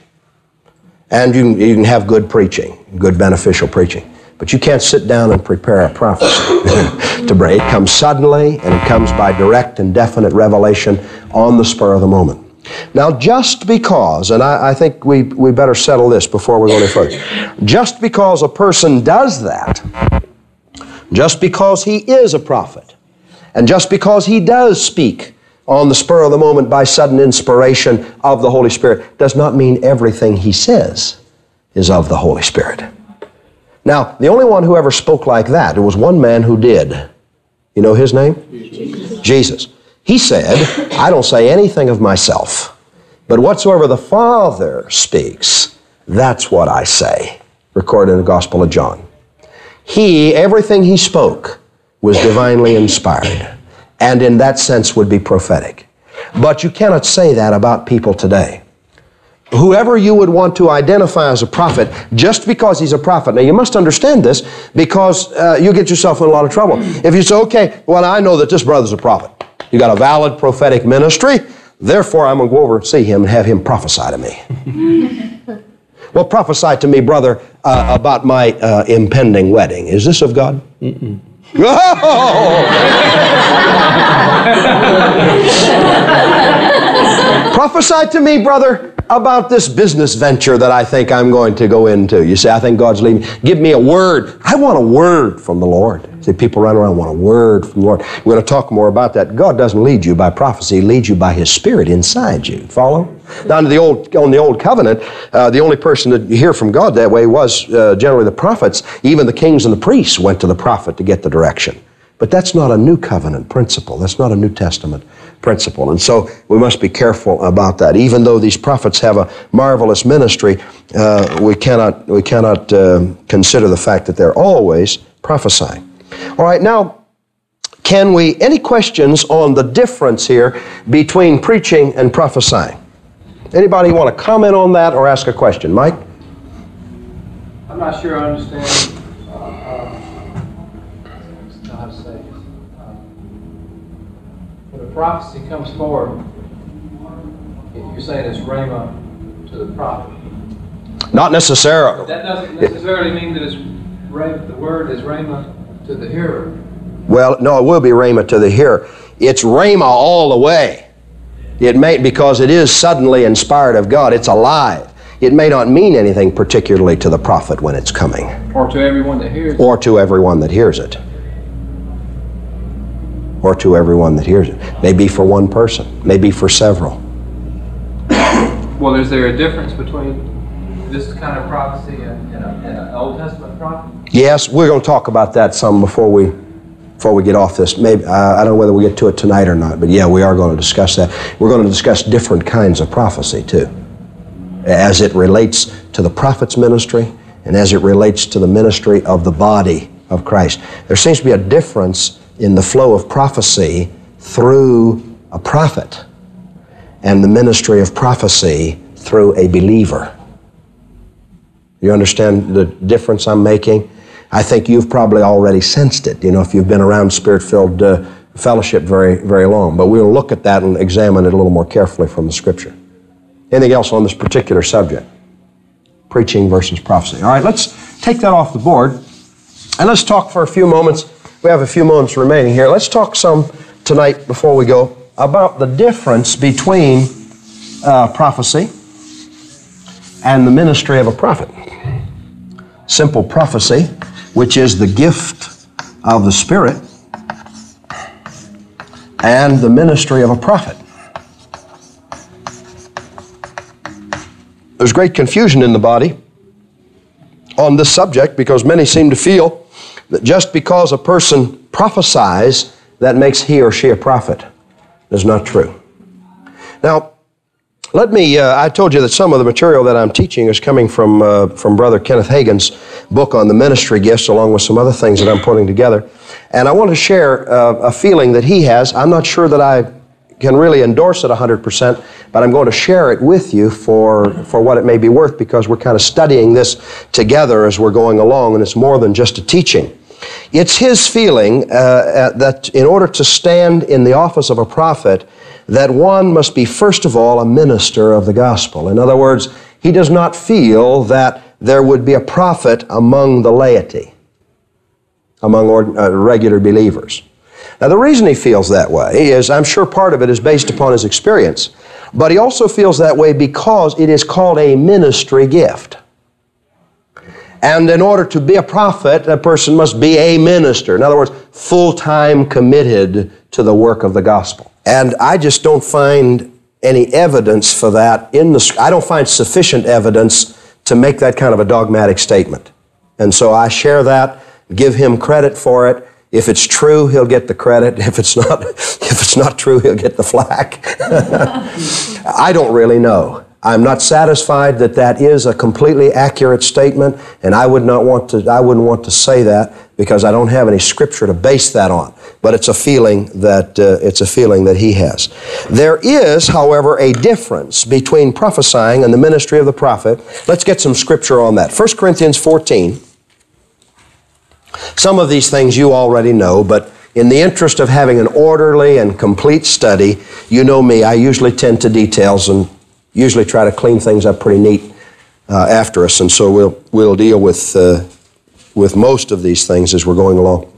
And you can have good preaching, good beneficial preaching. But you can't sit down and prepare a prophecy to bring. It comes suddenly, and it comes by direct and definite revelation on the spur of the moment. Now, just because, and I think we better settle this before we go any further. Just because a person does that, just because he is a prophet, and just because he does speak on the spur of the moment by sudden inspiration of the Holy Spirit, does not mean everything he says is of the Holy Spirit. Now, the only one who ever spoke like that, there was one man who did. You know his name? Jesus. He said, I don't say anything of myself, but whatsoever the Father speaks, that's what I say. Recorded in the Gospel of John. Everything he spoke was divinely inspired, and in that sense would be prophetic. But you cannot say that about people today. Whoever you would want to identify as a prophet, just because he's a prophet. Now, you must understand this, because you get yourself in a lot of trouble. If you say, okay, well, I know that this brother's a prophet. You got a valid prophetic ministry, therefore I'm going to go over and see him and have him prophesy to me. Well, prophesy to me, brother, about my impending wedding. Is this of God? Mm-mm. Oh! Prophesy to me, brother, about this business venture that I think I'm going to go into. You say, I think God's leading me. Give me a word. I want a word from the Lord. See, people run around and want a word from the Lord. We're going to talk more about that. God doesn't lead you by prophecy. He leads you by His Spirit inside you. Follow? Now, on the Old Covenant, the only person that you hear from God that way was generally the prophets. Even the kings and the priests went to the prophet to get the direction. But that's not a New Covenant principle. That's not a New Testament principle. And so we must be careful about that. Even though these prophets have a marvelous ministry, we cannot consider the fact that they're always prophesying. All right, now, any questions on the difference here between preaching and prophesying? Anybody want to comment on that or ask a question? Mike? I'm not sure I understand how to say this. When a prophecy comes forward, you're saying it's rhema to the prophet. Not necessarily. That doesn't necessarily mean that the word is rhema to the hearer. Well, no, it will be rhema to the hearer. It's rhema all the way. It may, because it is suddenly inspired of God. It's alive. It may not mean anything particularly to the prophet when it's coming. Or to everyone that hears it. Or to everyone that hears it. Or to everyone that hears it. Maybe for one person. Maybe for several. Well, is there a difference between this kind of prophecy and an Old Testament prophet? Yes, we're going to talk about that some before we get off this. Maybe I don't know whether we get to it tonight or not, but yeah, we are going to discuss that. We're going to discuss different kinds of prophecy too, as it relates to the prophet's ministry and as it relates to the ministry of the body of Christ. There seems to be a difference in the flow of prophecy through a prophet and the ministry of prophecy through a believer. You understand the difference I'm making? I think you've probably already sensed it, if you've been around Spirit-filled fellowship very, very long. But we'll look at that and examine it a little more carefully from the Scripture. Anything else on this particular subject? Preaching versus prophecy. All right, let's take that off the board, and let's talk for a few moments. We have a few moments remaining here. Let's talk some tonight before we go about the difference between prophecy and the ministry of a prophet. Simple prophecy, which is the gift of the Spirit, and the ministry of a prophet. There's great confusion in the body on this subject because many seem to feel that just because a person prophesies, that makes he or she a prophet. That's not true. Now, I told you that some of the material that I'm teaching is coming from Brother Kenneth Hagin's book on the ministry gifts, along with some other things that I'm putting together. And I want to share a feeling that he has. I'm not sure that I can really endorse it 100%, but I'm going to share it with you for what it may be worth, because we're kind of studying this together as we're going along, and it's more than just a teaching. It's his feeling that in order to stand in the office of a prophet, that one must be, first of all, a minister of the gospel. In other words, he does not feel that there would be a prophet among the laity, among regular believers. Now, the reason he feels that way is, I'm sure part of it is based upon his experience, but he also feels that way because it is called a ministry gift. And in order to be a prophet, a person must be a minister. In other words, full-time committed to the work of the gospel. And I just don't find any evidence for that I don't find sufficient evidence to make that kind of a dogmatic statement. And so I share that, give him credit for it. If it's true, he'll get the credit. If it's not true, he'll get the flack. I don't really know. I'm not satisfied that that is a completely accurate statement, and I wouldn't want to say that because I don't have any scripture to base that on. But it's a feeling that he has. There is, however, a difference between prophesying and the ministry of the prophet. Let's get some scripture on that. 1 Corinthians 14. Some of these things you already know, but in the interest of having an orderly and complete study, you know me, I usually tend to details and usually try to clean things up pretty neat after us, and so we'll deal with most of these things as we're going along.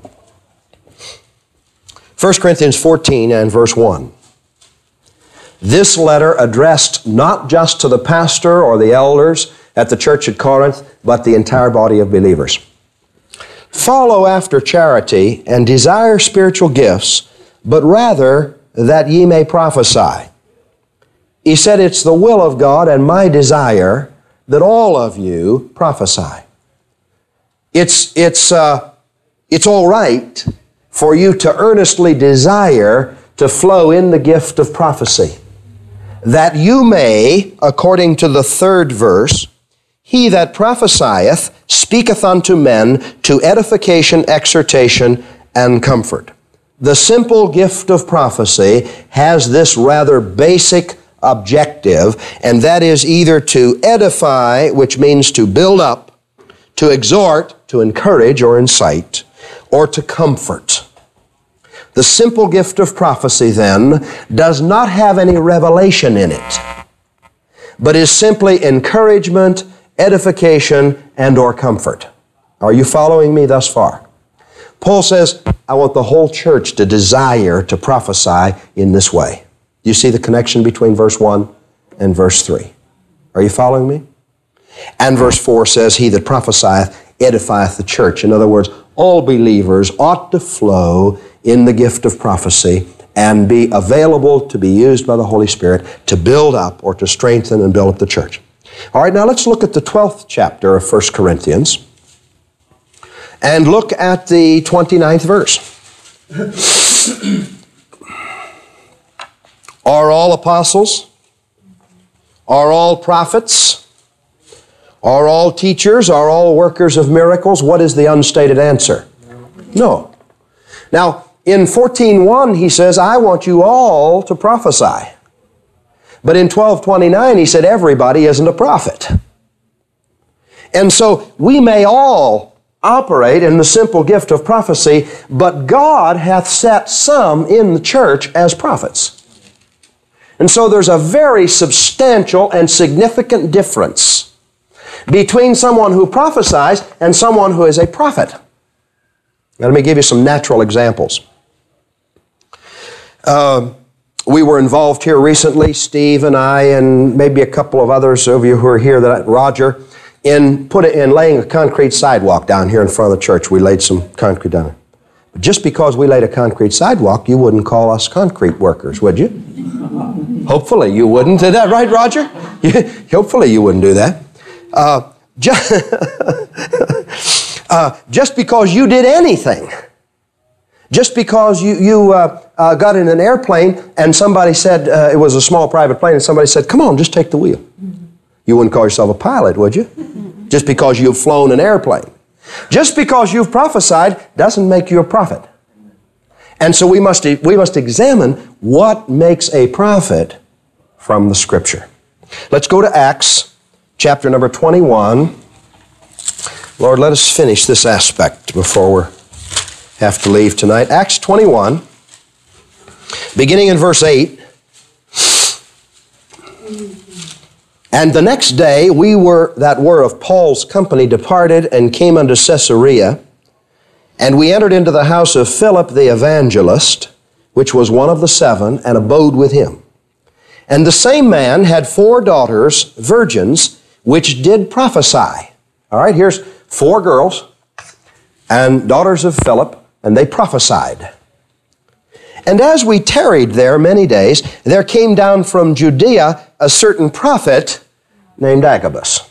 1 Corinthians 14 and verse 1. This letter addressed not just to the pastor or the elders at the church at Corinth, but the entire body of believers. Follow after charity and desire spiritual gifts, but rather that ye may prophesy. He said, it's the will of God and my desire that all of you prophesy. It's all right for you to earnestly desire to flow in the gift of prophecy, that you may, according to the 3rd verse, he that prophesieth speaketh unto men to edification, exhortation, and comfort. The simple gift of prophecy has this rather basic objective, and that is either to edify, which means to build up, to exhort, to encourage or incite, or to comfort. The simple gift of prophecy, then, does not have any revelation in it, but is simply encouragement, edification, and or comfort. Are you following me thus far? Paul says, I want the whole church to desire to prophesy in this way. Do you see the connection between verse 1 and verse 3? Are you following me? And verse 4 says, he that prophesieth edifieth the church. In other words, all believers ought to flow in the gift of prophecy and be available to be used by the Holy Spirit to build up or to strengthen and build up the church. All right, now let's look at the 12th chapter of 1 Corinthians and look at the 29th verse. Are all apostles? Are all prophets? Are all teachers? Are all workers of miracles? What is the unstated answer? No. Now, in 14:1, he says, I want you all to prophesy. But in 12:29, he said everybody isn't a prophet. And so we may all operate in the simple gift of prophecy, but God hath set some in the church as prophets. And so there's a very substantial and significant difference between someone who prophesies and someone who is a prophet. Now, let me give you some natural examples. We were involved here recently, Steve and I, and maybe a couple of others of you who are here, Roger, in laying a concrete sidewalk down here in front of the church. We laid some concrete down. But just because we laid a concrete sidewalk, you wouldn't call us concrete workers, would you? Hopefully you wouldn't. Is that right, Roger? Hopefully you wouldn't do that. Just because you did anything, just because you got in an airplane and somebody said, it was a small private plane, and somebody said, come on, just take the wheel. You wouldn't call yourself a pilot, would you? Just because you've flown an airplane. Just because you've prophesied doesn't make you a prophet. And so we must examine what makes a prophet from the Scripture. Let's go to Acts, chapter number 21. Lord, let us finish this aspect before we have to leave tonight. Acts 21, beginning in verse 8. And the next day we that were of Paul's company departed and came unto Caesarea, and we entered into the house of Philip the evangelist, which was one of the 7, and abode with him. And the same man had 4 daughters, virgins, which did prophesy. All right, here's 4 girls and daughters of Philip, and they prophesied. And as we tarried there many days, there came down from Judea a certain prophet named Agabus.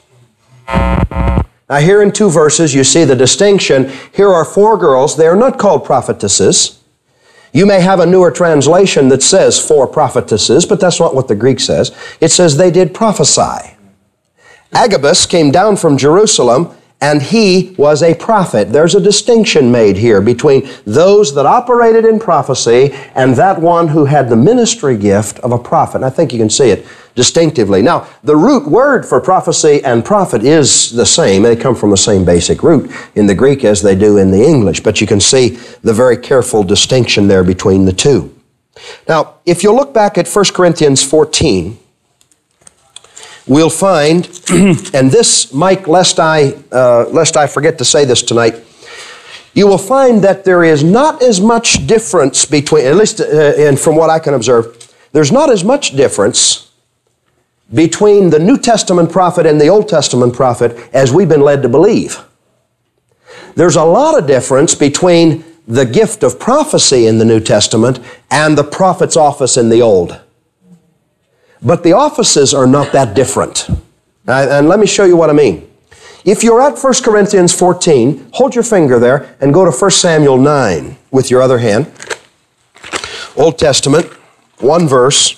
Now here in 2 verses you see the distinction. Here are 4 girls. They are not called prophetesses. You may have a newer translation that says 4 prophetesses, but that's not what the Greek says. It says they did prophesy. Agabus came down from Jerusalem, and he was a prophet. There's a distinction made here between those that operated in prophecy and that one who had the ministry gift of a prophet. And I think you can see it distinctively. Now, the root word for prophecy and prophet is the same. They come from the same basic root in the Greek as they do in the English. But you can see the very careful distinction there between the two. Now, if you look back at 1 Corinthians 14, we'll find, and this, Mike, lest I forget to say this tonight, you will find that there is not as much difference between, at least and from what I can observe, there's not as much difference between the New Testament prophet and the Old Testament prophet as we've been led to believe. There's a lot of difference between the gift of prophecy in the New Testament and the prophet's office in the Old. But the offices are not that different. And let me show you what I mean. If you're at 1 Corinthians 14, hold your finger there and go to 1 Samuel 9 with your other hand. Old Testament, 1 verse.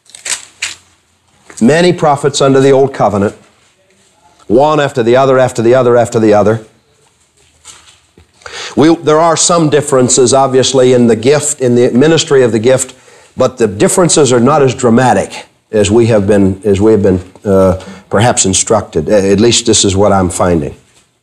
Many prophets under the Old Covenant. One after the other, after the other, after the other. There are some differences, obviously, in the gift, in the ministry of the gift, but the differences are not as dramatic as we have been perhaps instructed. At least this is what I'm finding.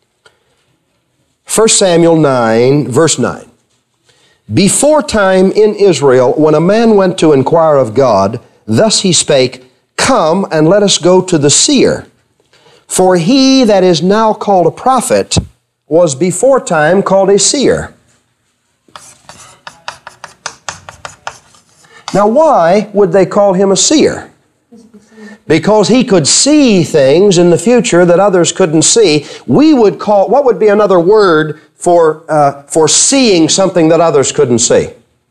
1 Samuel 9, verse 9. Before time in Israel, when a man went to inquire of God, thus he spake, Come and let us go to the seer. For he that is now called a prophet was before time called a seer. Now why would they call him a seer? Because he could see things in the future that others couldn't see. We would call, what would be another word for seeing something that others couldn't see?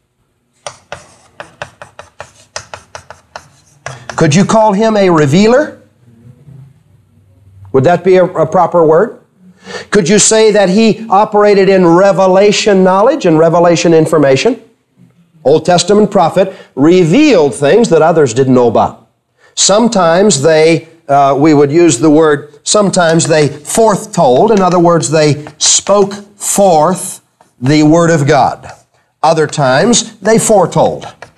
Could you call him a revealer? Would that be a proper word? Could you say that he operated in revelation knowledge and revelation information? Old Testament prophet revealed things that others didn't know about. Sometimes we would use the word, sometimes they foretold. In other words, they spoke forth the Word of God. Other times, they foretold.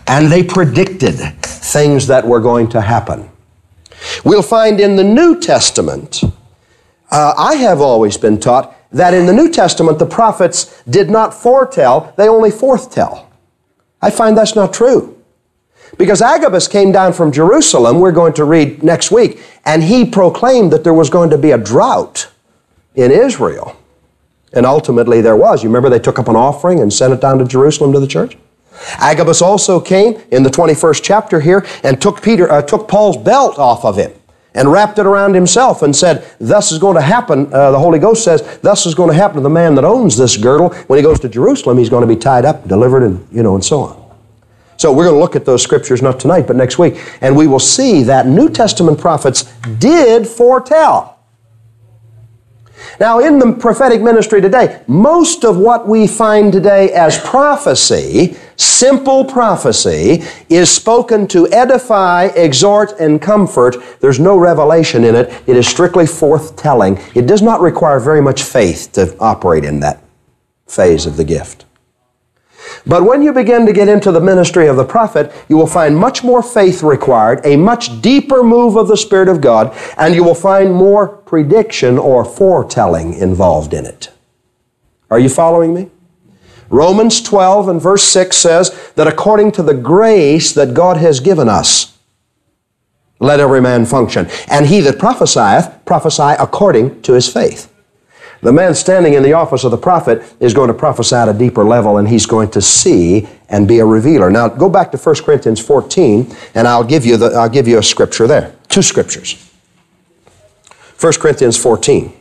and they predicted things that were going to happen. We'll find in the New Testament, I have always been taught that in the New Testament the prophets did not foretell, they only forthtell. I find that's not true. Because Agabus came down from Jerusalem, we're going to read next week, and he proclaimed that there was going to be a drought in Israel. And ultimately there was. You remember they took up an offering and sent it down to Jerusalem to the church? Agabus also came in the 21st chapter here and took Paul's belt off of him and wrapped it around himself and said, thus is going to happen, the Holy Ghost says, thus is going to happen to the man that owns this girdle. When he goes to Jerusalem, he's going to be tied up, delivered, and so on. So we're going to look at those scriptures, not tonight, but next week. And we will see that New Testament prophets did foretell. Now, in the prophetic ministry today, most of what we find today as prophecy, simple prophecy, is spoken to edify, exhort, and comfort. There's no revelation in it. It is strictly forthtelling. It does not require very much faith to operate in that phase of the gift. But when you begin to get into the ministry of the prophet, you will find much more faith required, a much deeper move of the Spirit of God, and you will find more prediction or foretelling involved in it. Are you following me? Romans 12 and verse 6 says that according to the grace that God has given us, let every man function. And he that prophesieth, prophesy according to his faith. The man standing in the office of the prophet is going to prophesy at a deeper level, and he's going to see and be a revealer. Now, go back to 1 Corinthians 14, and I'll give you a scripture there. Two scriptures. 1 Corinthians 14.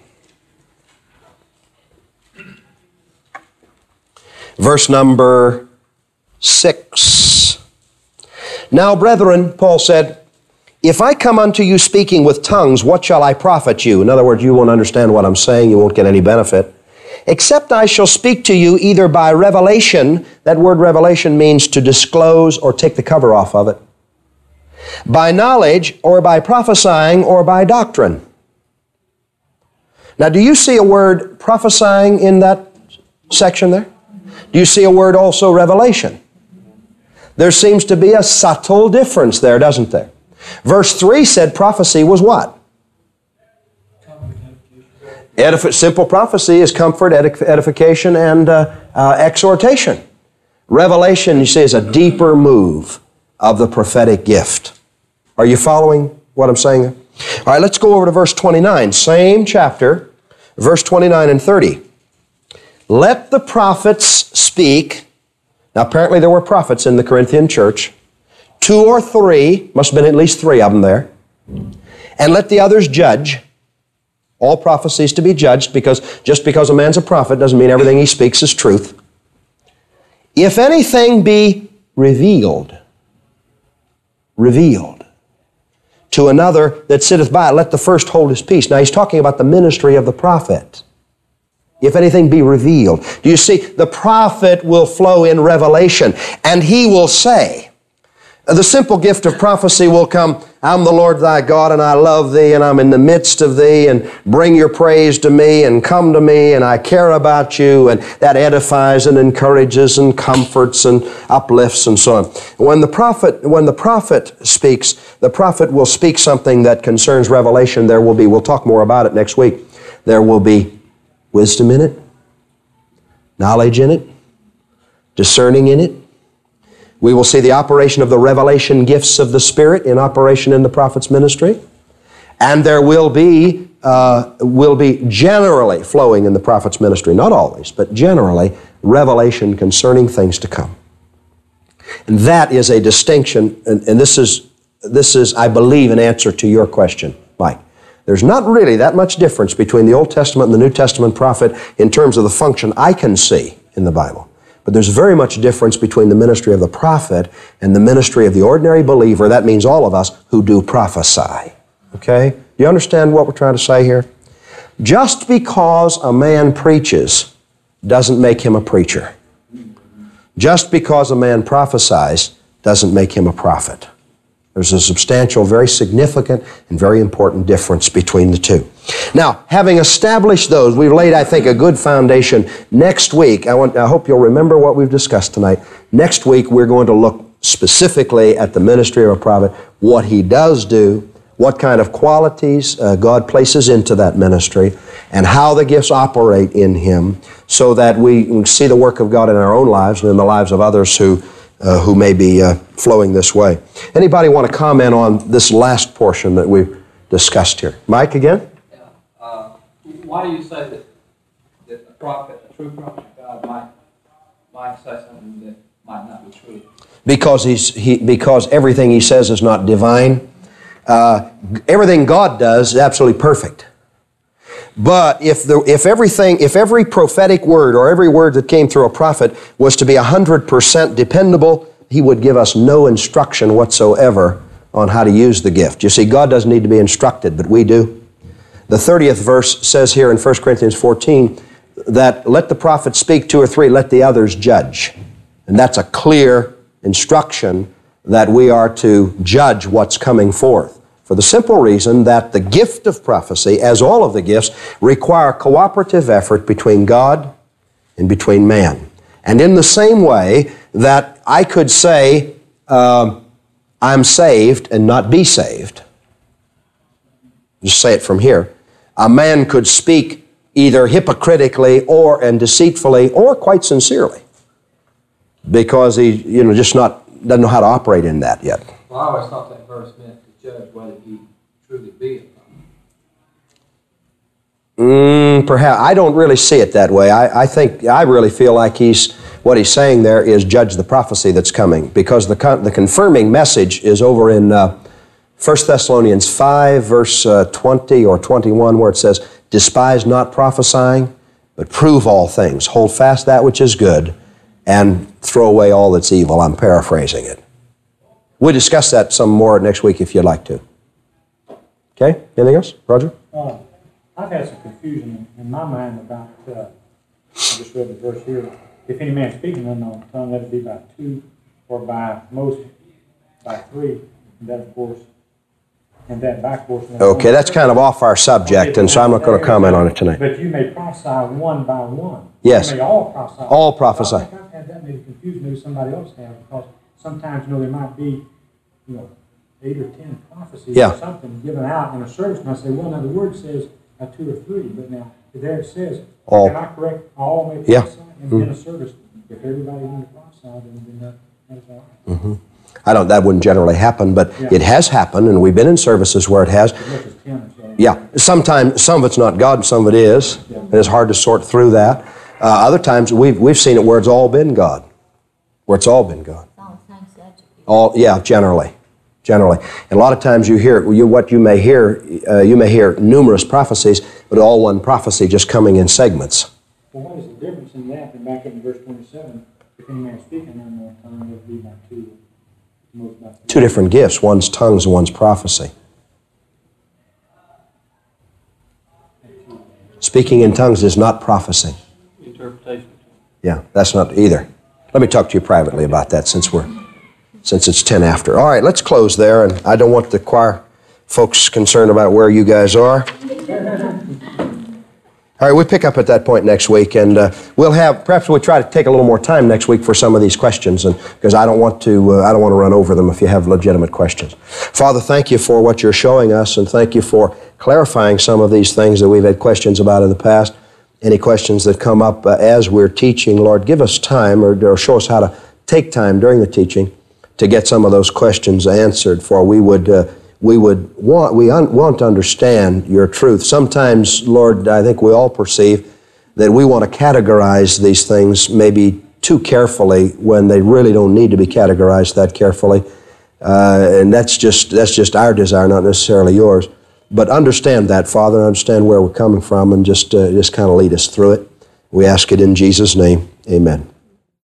Verse number 6. Now, brethren, Paul said, if I come unto you speaking with tongues, what shall I profit you? In other words, you won't understand what I'm saying. You won't get any benefit. Except I shall speak to you either by revelation. That word revelation means to disclose or take the cover off of it. By knowledge, or by prophesying, or by doctrine. Now, do you see a word prophesying in that section there? Do you see a word also revelation? There seems to be a subtle difference there, doesn't there? Verse 3 said prophecy was what? Simple prophecy is comfort, edification, and exhortation. Revelation, you see, is a deeper move of the prophetic gift. Are you following what I'm saying there? All right, let's go over to verse 29. Same chapter, verse 29 and 30. Let the prophets speak. Now, apparently there were prophets in the Corinthian church. 2 or 3, must have been at least 3 of them there. And let the others judge. All prophecies to be judged, because just because a man's a prophet doesn't mean everything he speaks is truth. If anything be revealed to another that sitteth by, let the first hold his peace. Now he's talking about the ministry of the prophet. If anything be revealed. Do you see? The prophet will flow in revelation, and he will say, the simple gift of prophecy will come, I'm the Lord thy God, and I love thee, and I'm in the midst of thee, and bring your praise to me, and come to me, and I care about you, and that edifies and encourages and comforts and uplifts and so on. When the prophet speaks, the prophet will speak something that concerns revelation. We'll talk more about it next week. There will be wisdom in it, knowledge in it, discerning in it. We will see the operation of the revelation gifts of the Spirit in operation in the prophet's ministry. And there will be generally flowing in the prophet's ministry, not always, but generally, revelation concerning things to come. And that is a distinction, and this is, I believe, an answer to your question, Mike. There's not really that much difference between the Old Testament and the New Testament prophet in terms of the function I can see in the Bible. But there's very much difference between the ministry of the prophet and the ministry of the ordinary believer. That means all of us who do prophesy. Okay? Do you understand what we're trying to say here? Just because a man preaches doesn't make him a preacher. Just because a man prophesies doesn't make him a prophet. There's a substantial, very significant, and very important difference between the two. Now, having established those, we've laid, I think, a good foundation. Next week, I hope you'll remember what we've discussed tonight. Next week, we're going to look specifically at the ministry of a prophet, what he does do, what kind of qualities God places into that ministry, and how the gifts operate in him, so that we can see the work of God in our own lives and in the lives of others who may be flowing this way. Anybody want to comment on this last portion that we've discussed here? Mike, again? Yeah. Why do you say that a prophet, a true prophet of God, might say something that might not be true? Because everything he says is not divine. Everything God does is absolutely perfect. But if every prophetic word or every word that came through a prophet was to be 100% dependable, he would give us no instruction whatsoever on how to use the gift. You see, God doesn't need to be instructed, but we do. The 30th verse says here in 1 Corinthians 14 that let the prophet speak 2 or 3, let the others judge. And that's a clear instruction that we are to judge what's coming forth, for the simple reason that the gift of prophecy, as all of the gifts, require cooperative effort between God and between man. And in the same way that I could say, I'm saved and not be saved. Just say it from here. A man could speak either hypocritically and deceitfully or quite sincerely, because he, just doesn't know how to operate in that yet. Well, I always thought that verse meant to judge whether he truly be a prophet. Perhaps. I don't really see it that way. I really feel like what he's saying there is judge the prophecy that's coming, because the confirming message is over in 1 Thessalonians 5, verse 20 or 21, where it says, despise not prophesying, but prove all things. Hold fast that which is good, and throw away all that's evil. I'm paraphrasing it. We'll discuss that some more next week if you'd like to. Okay? Anything else? Roger? I've had some confusion in my mind about, I just read the verse here, if any man speaking in unknown tongue, let it be by 2, or by most by 3, and that, of course, and that by course. Okay, that's kind of off our subject, and so I'm not going to comment on it tonight. But you may prophesy one by one. Yes. You may all prophesy. All prophesy. I think I've had that maybe confused, maybe somebody else has, because sometimes, there might be, 8 or 10 prophecies or something given out in a service, and I say, well, now the word says 2 or 3, but now there it says, all. Can I correct all may prophesy? And in a service, if everybody wanted to prophesy, then that's all right. Mm-hmm. That wouldn't generally happen, but it has happened, and we've been in services where it has. Yeah, sometimes some of it's not God, and some of it is, and it's hard to sort through that. Other times we've seen it where it's all been God, where it's all been God. Generally. And a lot of times you may hear numerous prophecies, but all one prophecy just coming in segments. Well, what is the difference in that? And back in verse 27, if any man speaking in unknown tongue, it would be by 2. Two different gifts, one's tongues and one's prophecy. Speaking in tongues is not prophecy. Interpretation. Yeah, that's not either. Let me talk to you privately about that since it's 10 after. All right, let's close there, and I don't want the choir folks concerned about where you guys are. All right, we'll pick up at that point next week, and perhaps we'll try to take a little more time next week for some of these questions, and because I don't want to run over them if you have legitimate questions. Father, thank you for what you're showing us, and thank you for clarifying some of these things that we've had questions about in the past. Any questions that come up as we're teaching, Lord, give us time or show us how to take time during the teaching to get some of those questions answered, for we want to understand your truth. Sometimes, Lord, I think we all perceive that we want to categorize these things maybe too carefully when they really don't need to be categorized that carefully. And that's just our desire, not necessarily yours. But understand that, Father, understand where we're coming from, and just kind of lead us through it. We ask it in Jesus' name. Amen.